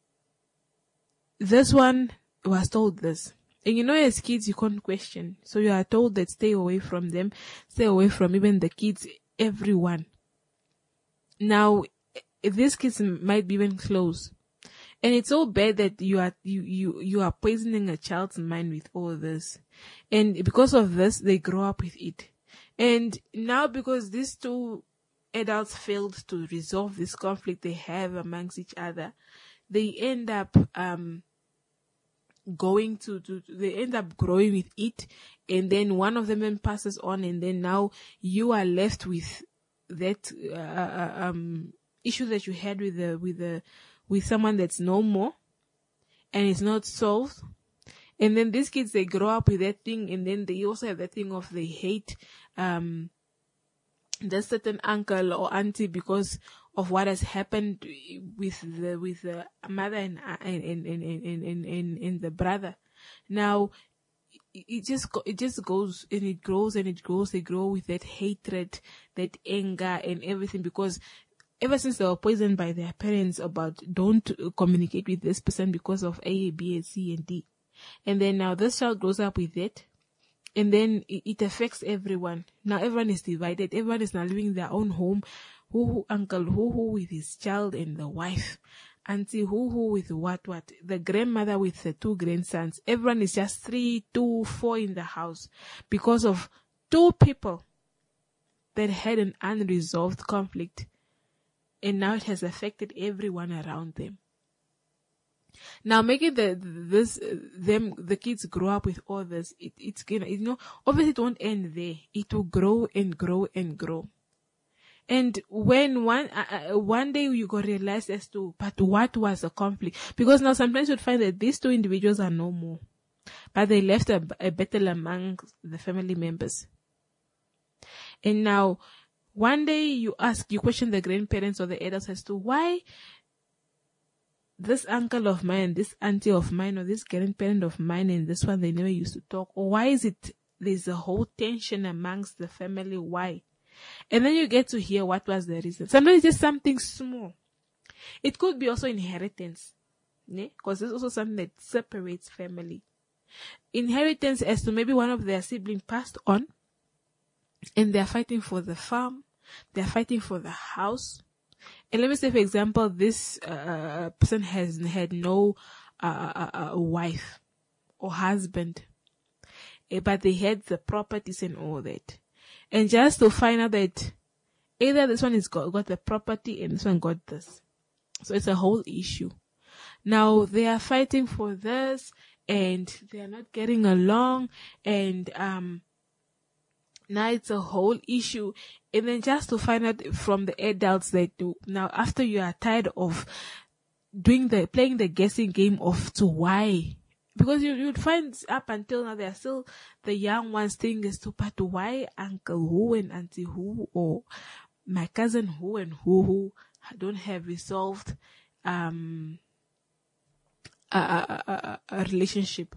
this one was told this. And you know, as kids, you can't question. So you are told that stay away from them, stay away from even the kids, everyone. Now, these kids might be even close. And it's so bad that you are, you, you, you are poisoning a child's mind with all this. And because of this, they grow up with it. And now, because these two adults failed to resolve this conflict they have amongst each other, they end up, um, going to, to, they end up growing with it. And then one of them then passes on. And then now you are left with that, uh, um, issue that you had with the, with the, with someone that's no more and it's not solved. And then these kids, they grow up with that thing. And then they also have that thing of they hate, um, the certain uncle or auntie because of what has happened with the, with the mother and, and, and, and, and, and, and, and the brother. Now, it just, it just goes and it grows and it grows. They grow with that hatred, that anger and everything, because ever since they were poisoned by their parents about don't communicate with this person because of A, B, and C, and D. And then now this child grows up with it. And then it, it affects everyone. Now everyone is divided. Everyone is now living in their own home. Who, who, uncle, who, who with his child and the wife. Auntie, who, who with what, what. The grandmother with the two grandsons. Everyone is just three, two, four in the house. Because of two people that had an unresolved conflict. And now it has affected everyone around them. Now, making the, this, them, the kids grow up with all this, it, it's gonna, you know, obviously it won't end there. It will grow and grow and grow. And when one, uh, one day you go realize as to, but what was the conflict? Because now sometimes you'd find that these two individuals are no more, but they left a, a battle among the family members. And now, one day you ask, you question the grandparents or the adults as to why this uncle of mine, this auntie of mine, or this grandparent of mine and this one, they never used to talk. Or why is it there's a whole tension amongst the family? Why? And then you get to hear what was the reason. Sometimes it's just something small. It could be also inheritance. Yeah? Because there's also something that separates family. Inheritance as to maybe one of their siblings passed on and they're fighting for the farm. They're fighting for the house. And let me say, for example, this uh, person has had no uh, uh, uh, wife or husband, uh, but they had the properties and all that. And just to find out that either this one has got, got the property and this one got this. So it's a whole issue. Now they are fighting for this and they are not getting along, and um now it's a whole issue. And then just to find out from the adults that do, now after you are tired of doing the, playing the guessing game of to why, because you, you'd find up until now they are still the young ones thinking as to, but why uncle who and auntie who or my cousin who and who who don't have resolved, um, a, a, a, a relationship.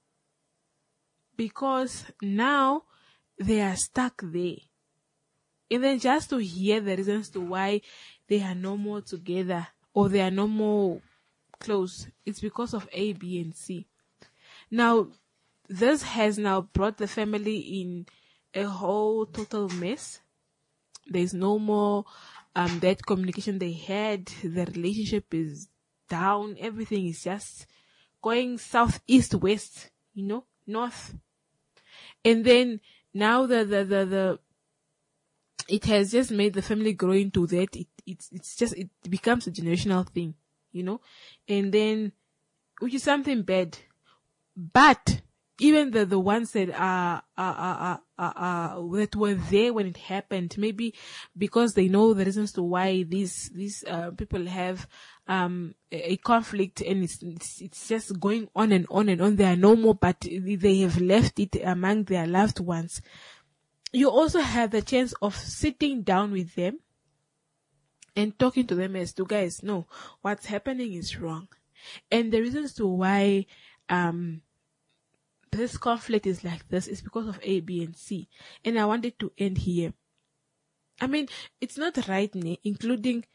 Because now they are stuck there. And then just to hear the reasons to why they are no more together or they are no more close, it's because of A, B, and C. Now, this has now brought the family in a whole total mess. There's no more um that communication they had. The relationship is down. Everything is just going south, east, west, you know, north. And then now the, the, the, the, it has just made the family grow into that. It, it's, it's just, it becomes a generational thing, you know, and then, which is something bad. But even the, the ones that are, are, are, are, are, that were there when it happened, maybe because they know the reasons to why these, these, uh, people have, um, a, a conflict and it's, it's, it's just going on and on and on. They are no more, but they have left it among their loved ones. You also have the chance of sitting down with them and talking to them as to, guys, no, what's happening is wrong. And the reasons to why um this conflict is like this is because of A, B, and C. And I want it to end here. I mean, it's not right, including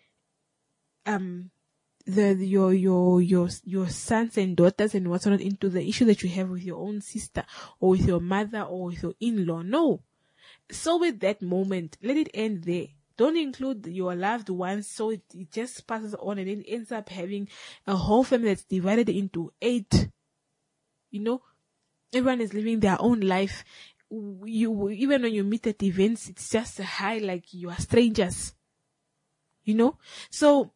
um the your your your your sons and daughters and what's not into the issue that you have with your own sister or with your mother or with your in-law. No. So with that moment, let it end there. Don't include your loved ones, so it, it just passes on and it ends up having a whole family that's divided into eight. You know, everyone is living their own life. You, even when you meet at events, it's just a high, like you are strangers. You know? So,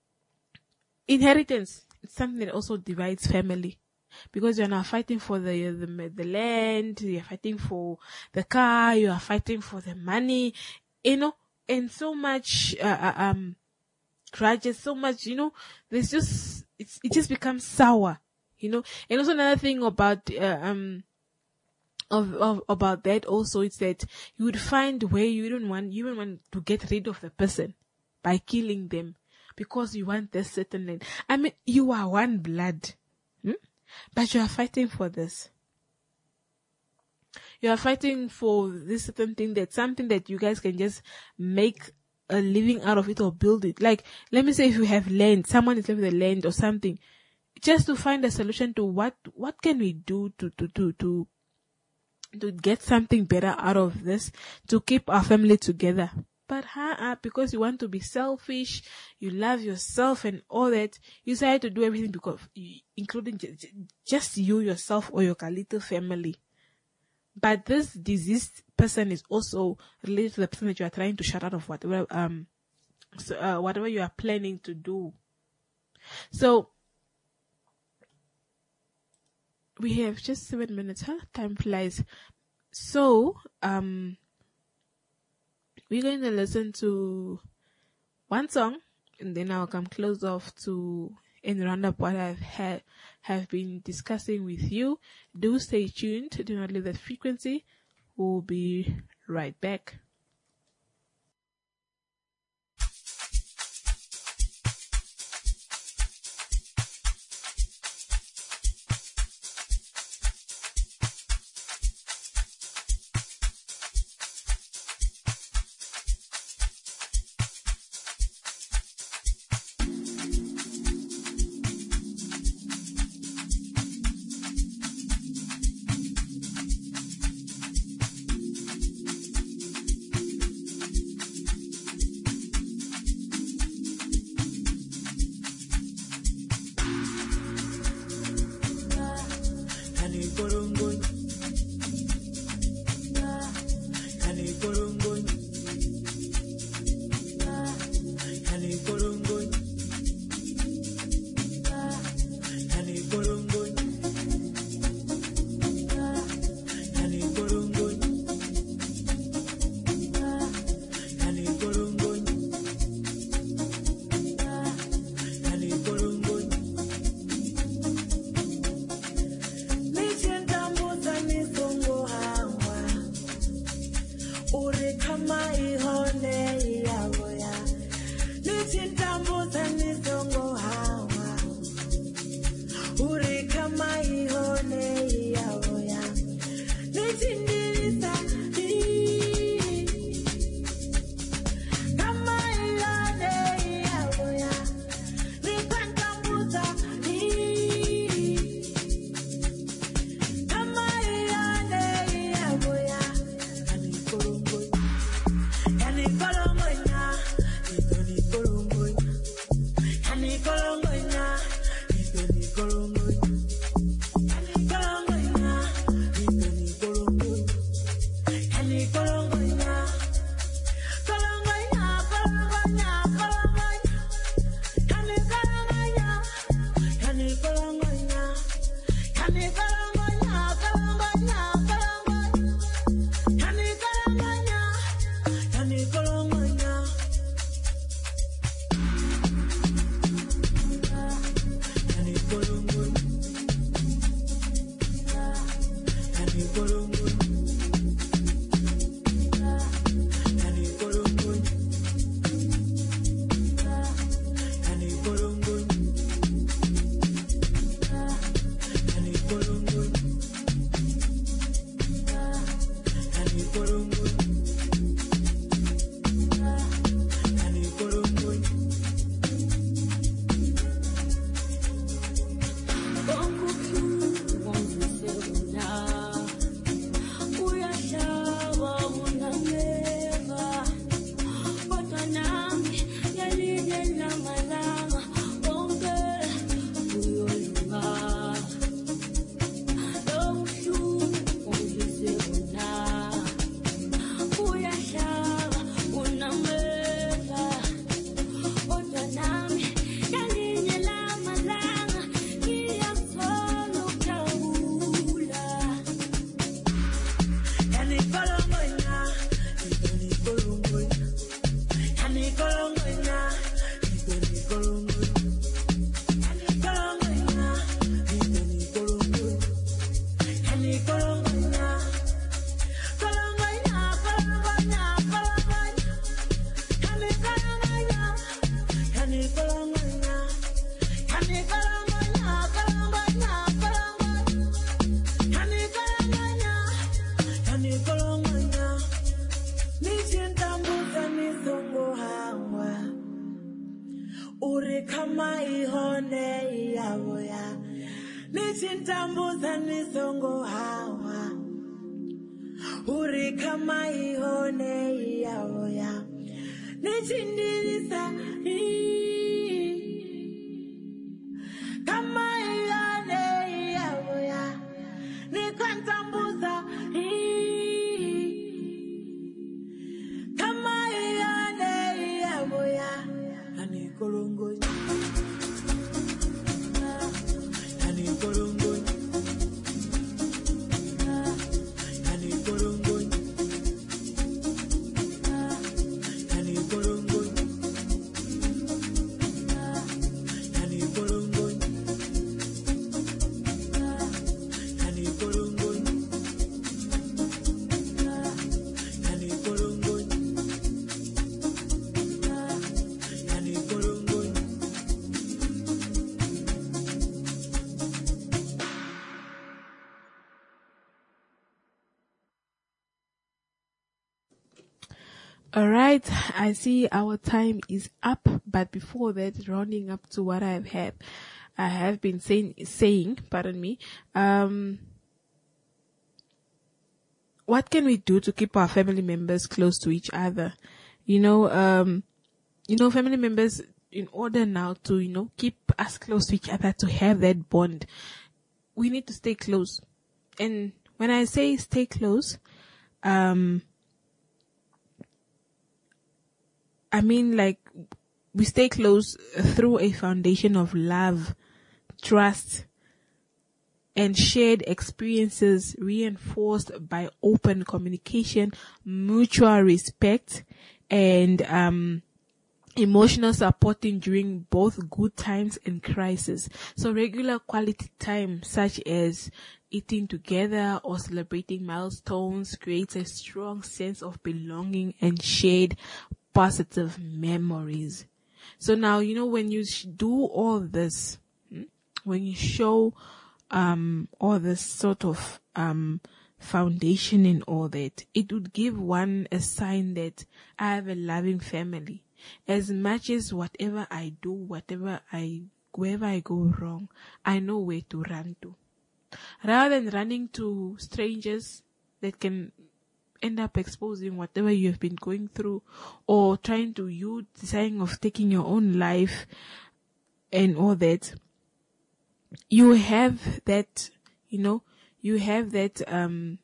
inheritance, it's something that also divides family. Because you're now fighting for the, the, the land, you're fighting for the car, you are fighting for the money, you know? And so much, uh, um, grudges, so much, you know, there's just, it's, it just becomes sour, you know. And also another thing about, uh, um, of, of, about that also, it's that you would find where you don't want, you don't want to get rid of the person by killing them because you want this certain land. I mean, you are one blood, hmm? But you are fighting for this. You are fighting for this certain thing, that something that you guys can just make a living out of it or build it. Like, let me say if you have land, someone is living the land or something, just to find a solution to what, what can we do to, to, to, to, to get something better out of this, to keep our family together. But huh, because you want to be selfish, you love yourself and all that, you decide to do everything because, including just you, yourself, or your little family. But this diseased person is also related to the person that you are trying to shut out of whatever, um, so, uh, whatever you are planning to do. So, we have just seven minutes, huh? Time flies. So, um, we're going to listen to one song and then I'll come close off to and round up what I've had, have been discussing with you. Do stay tuned. Do not leave that frequency. We'll be right back. Nechintambuza nisongo hawa Uri kama ihone yaoya Nechindirisa Kama ihone yaoya Nechintambuza Kama ihone yaoya Ani kolongo All right, I see our time is up, but before that, rounding up to what I've had, I have been saying, saying, pardon me, um, what can we do to keep our family members close to each other? You know, um, you know, family members, in order now to, you know, keep us close to each other, to have that bond, we need to stay close. And when I say stay close, um, I mean, like, we stay close through a foundation of love, trust, and shared experiences reinforced by open communication, mutual respect, and um, emotional supporting during both good times and crisis. So regular quality time, such as eating together or celebrating milestones, creates a strong sense of belonging and shared positive memories. So now, you know, when you sh- do all this, hmm, when you show um all this sort of um foundation and all that, it would give one a sign that I have a loving family. As much as whatever I do, whatever I, wherever I go wrong, I know where to run to. Rather than running to strangers that can end up exposing whatever you have been going through, or trying to, you deciding of taking your own life and all that, you have that, you know, you have that um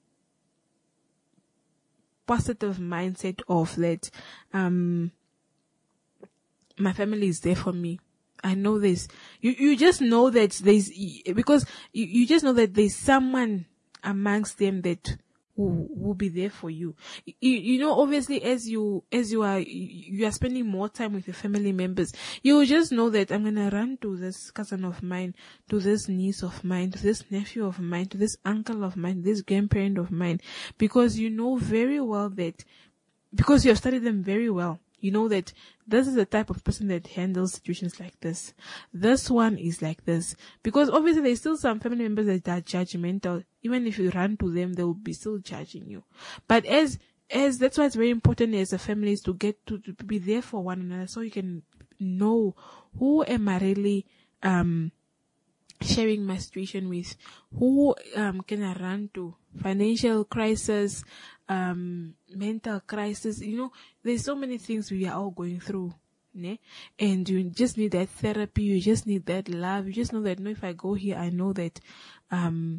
positive mindset of that um my family is there for me. I know this. You you just know that there's, because you, you just know that there's someone amongst them that who will be there for you. you. You know, obviously, as you, as you are, you are spending more time with your family members, you will just know that I'm going to run to this cousin of mine, to this niece of mine, to this nephew of mine, to this uncle of mine, this grandparent of mine, because you know very well that, because you have studied them very well. You know that this is the type of person that handles situations like this. This one is like this. Because obviously there's still some family members that are judgmental. Even if you run to them, they will be still judging you. But as, as, that's why it's very important as a family is to get to, to be there for one another, so you can know who am I really, um, sharing my situation with, who, um, can I run to? Financial crisis, um, mental crisis, you know, there's so many things we are all going through, né? And you just need that therapy, you just need that love, you just know that, no, if I go here, I know that, um,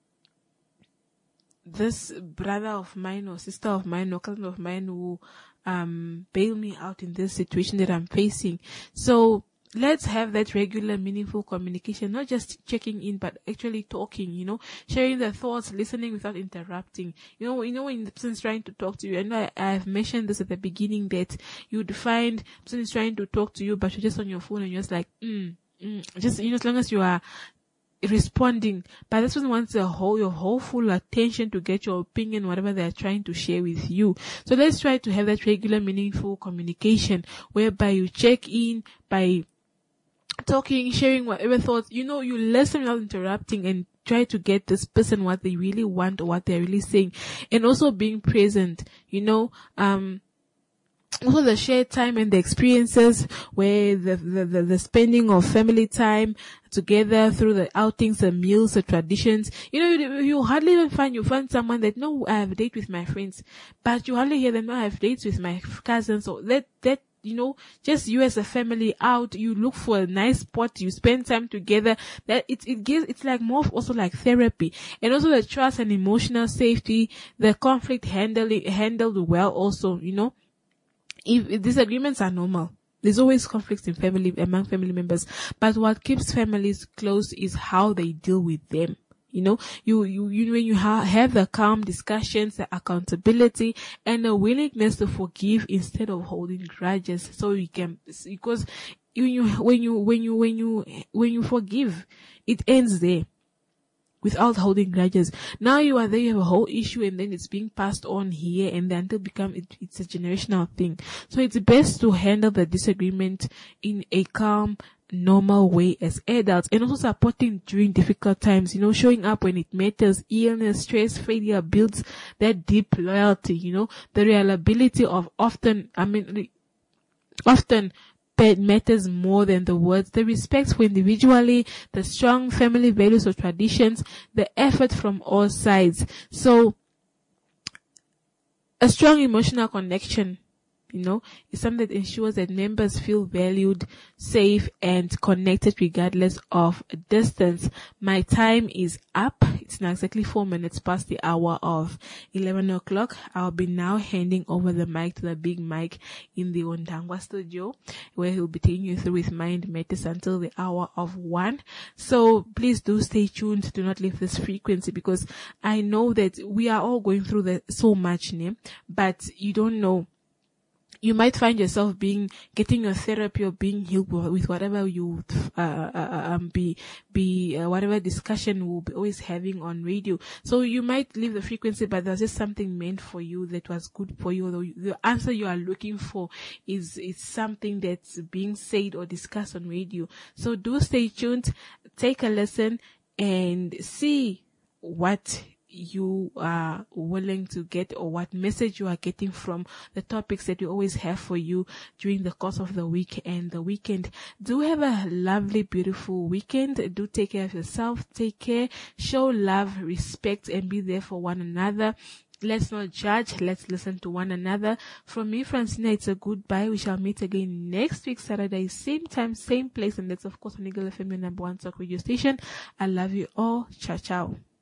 this brother of mine or sister of mine or cousin of mine will, um, bail me out in this situation that I'm facing. So, let's have that regular, meaningful communication, not just checking in, but actually talking, you know, sharing their thoughts, listening without interrupting. You know, you know, when the person is trying to talk to you, I know I, I've mentioned this at the beginning, that you'd find the person is trying to talk to you, but you're just on your phone and you're just like, mm, mm, just, you know, as long as you are responding, but this person wants the whole, your whole full attention to get your opinion, whatever they're trying to share with you. So let's try to have that regular, meaningful communication, whereby you check in by talking, sharing whatever thoughts, you know, you listen without interrupting and try to get this person what they really want or what they're really saying, and also being present, you know, um, also the shared time and the experiences where the, the, the, the spending of family time together through the outings, the meals, the traditions. You know, you, you hardly even find, you find someone that, no, I have a date with my friends, but you hardly hear them, no, I have dates with my cousins. So that, that, you know, just you as a family out, you look for a nice spot, you spend time together. That it, it gives, it's like more of also like therapy, and also the trust and emotional safety, the conflict handling, handled well also, you know. If, if disagreements are normal, there's always conflicts in family, among family members, but what keeps families close is how they deal with them. You know, you, you, you, when you ha- have the calm discussions, the accountability, and the willingness to forgive instead of holding grudges. So you can, because you, you, when you, when you, when you, when you forgive, it ends there. Without holding grudges. Now you are there, you have a whole issue, and then it's being passed on here and then until become, it, it's a generational thing. So it's best to handle the disagreement in a calm, normal way as adults, and also supporting during difficult times, you know, showing up when it matters. Illness, stress, failure builds that deep loyalty, you know, the reliability of often, I mean, often, that matters more than the words, the respect for individually, the strong family values or traditions, the effort from all sides. So, a strong emotional connection, you know, is something that ensures that members feel valued, safe, and connected regardless of distance. My time is up. It's now exactly four minutes past the hour of eleven o'clock. I'll be now handing over the mic to the big mic in the Ondangwa studio, where he'll be taking you through with Mind Matters until the hour of one. So please do stay tuned. Do not leave this frequency, because I know that we are all going through the, so much, né? But you don't know. You might find yourself being, getting your therapy or being healed with whatever you, uh, uh, um, be, be, uh, whatever discussion we'll be always having on radio. So you might leave the frequency, but there's just something meant for you that was good for you. The answer you are looking for is, is something that's being said or discussed on radio. So do stay tuned, take a listen, and see what you are willing to get, or what message you are getting from the topics that we always have for you during the course of the week and the weekend. Do have a lovely, beautiful weekend. Do take care of yourself. Take care. Show love, respect, and be there for one another. Let's not judge. Let's listen to one another. From me, Francina, it's a goodbye. We shall meet again next week, Saturday, same time, same place. And that's, of course, on Eagle F M, your number one talk radio station. I love you all. Ciao, ciao.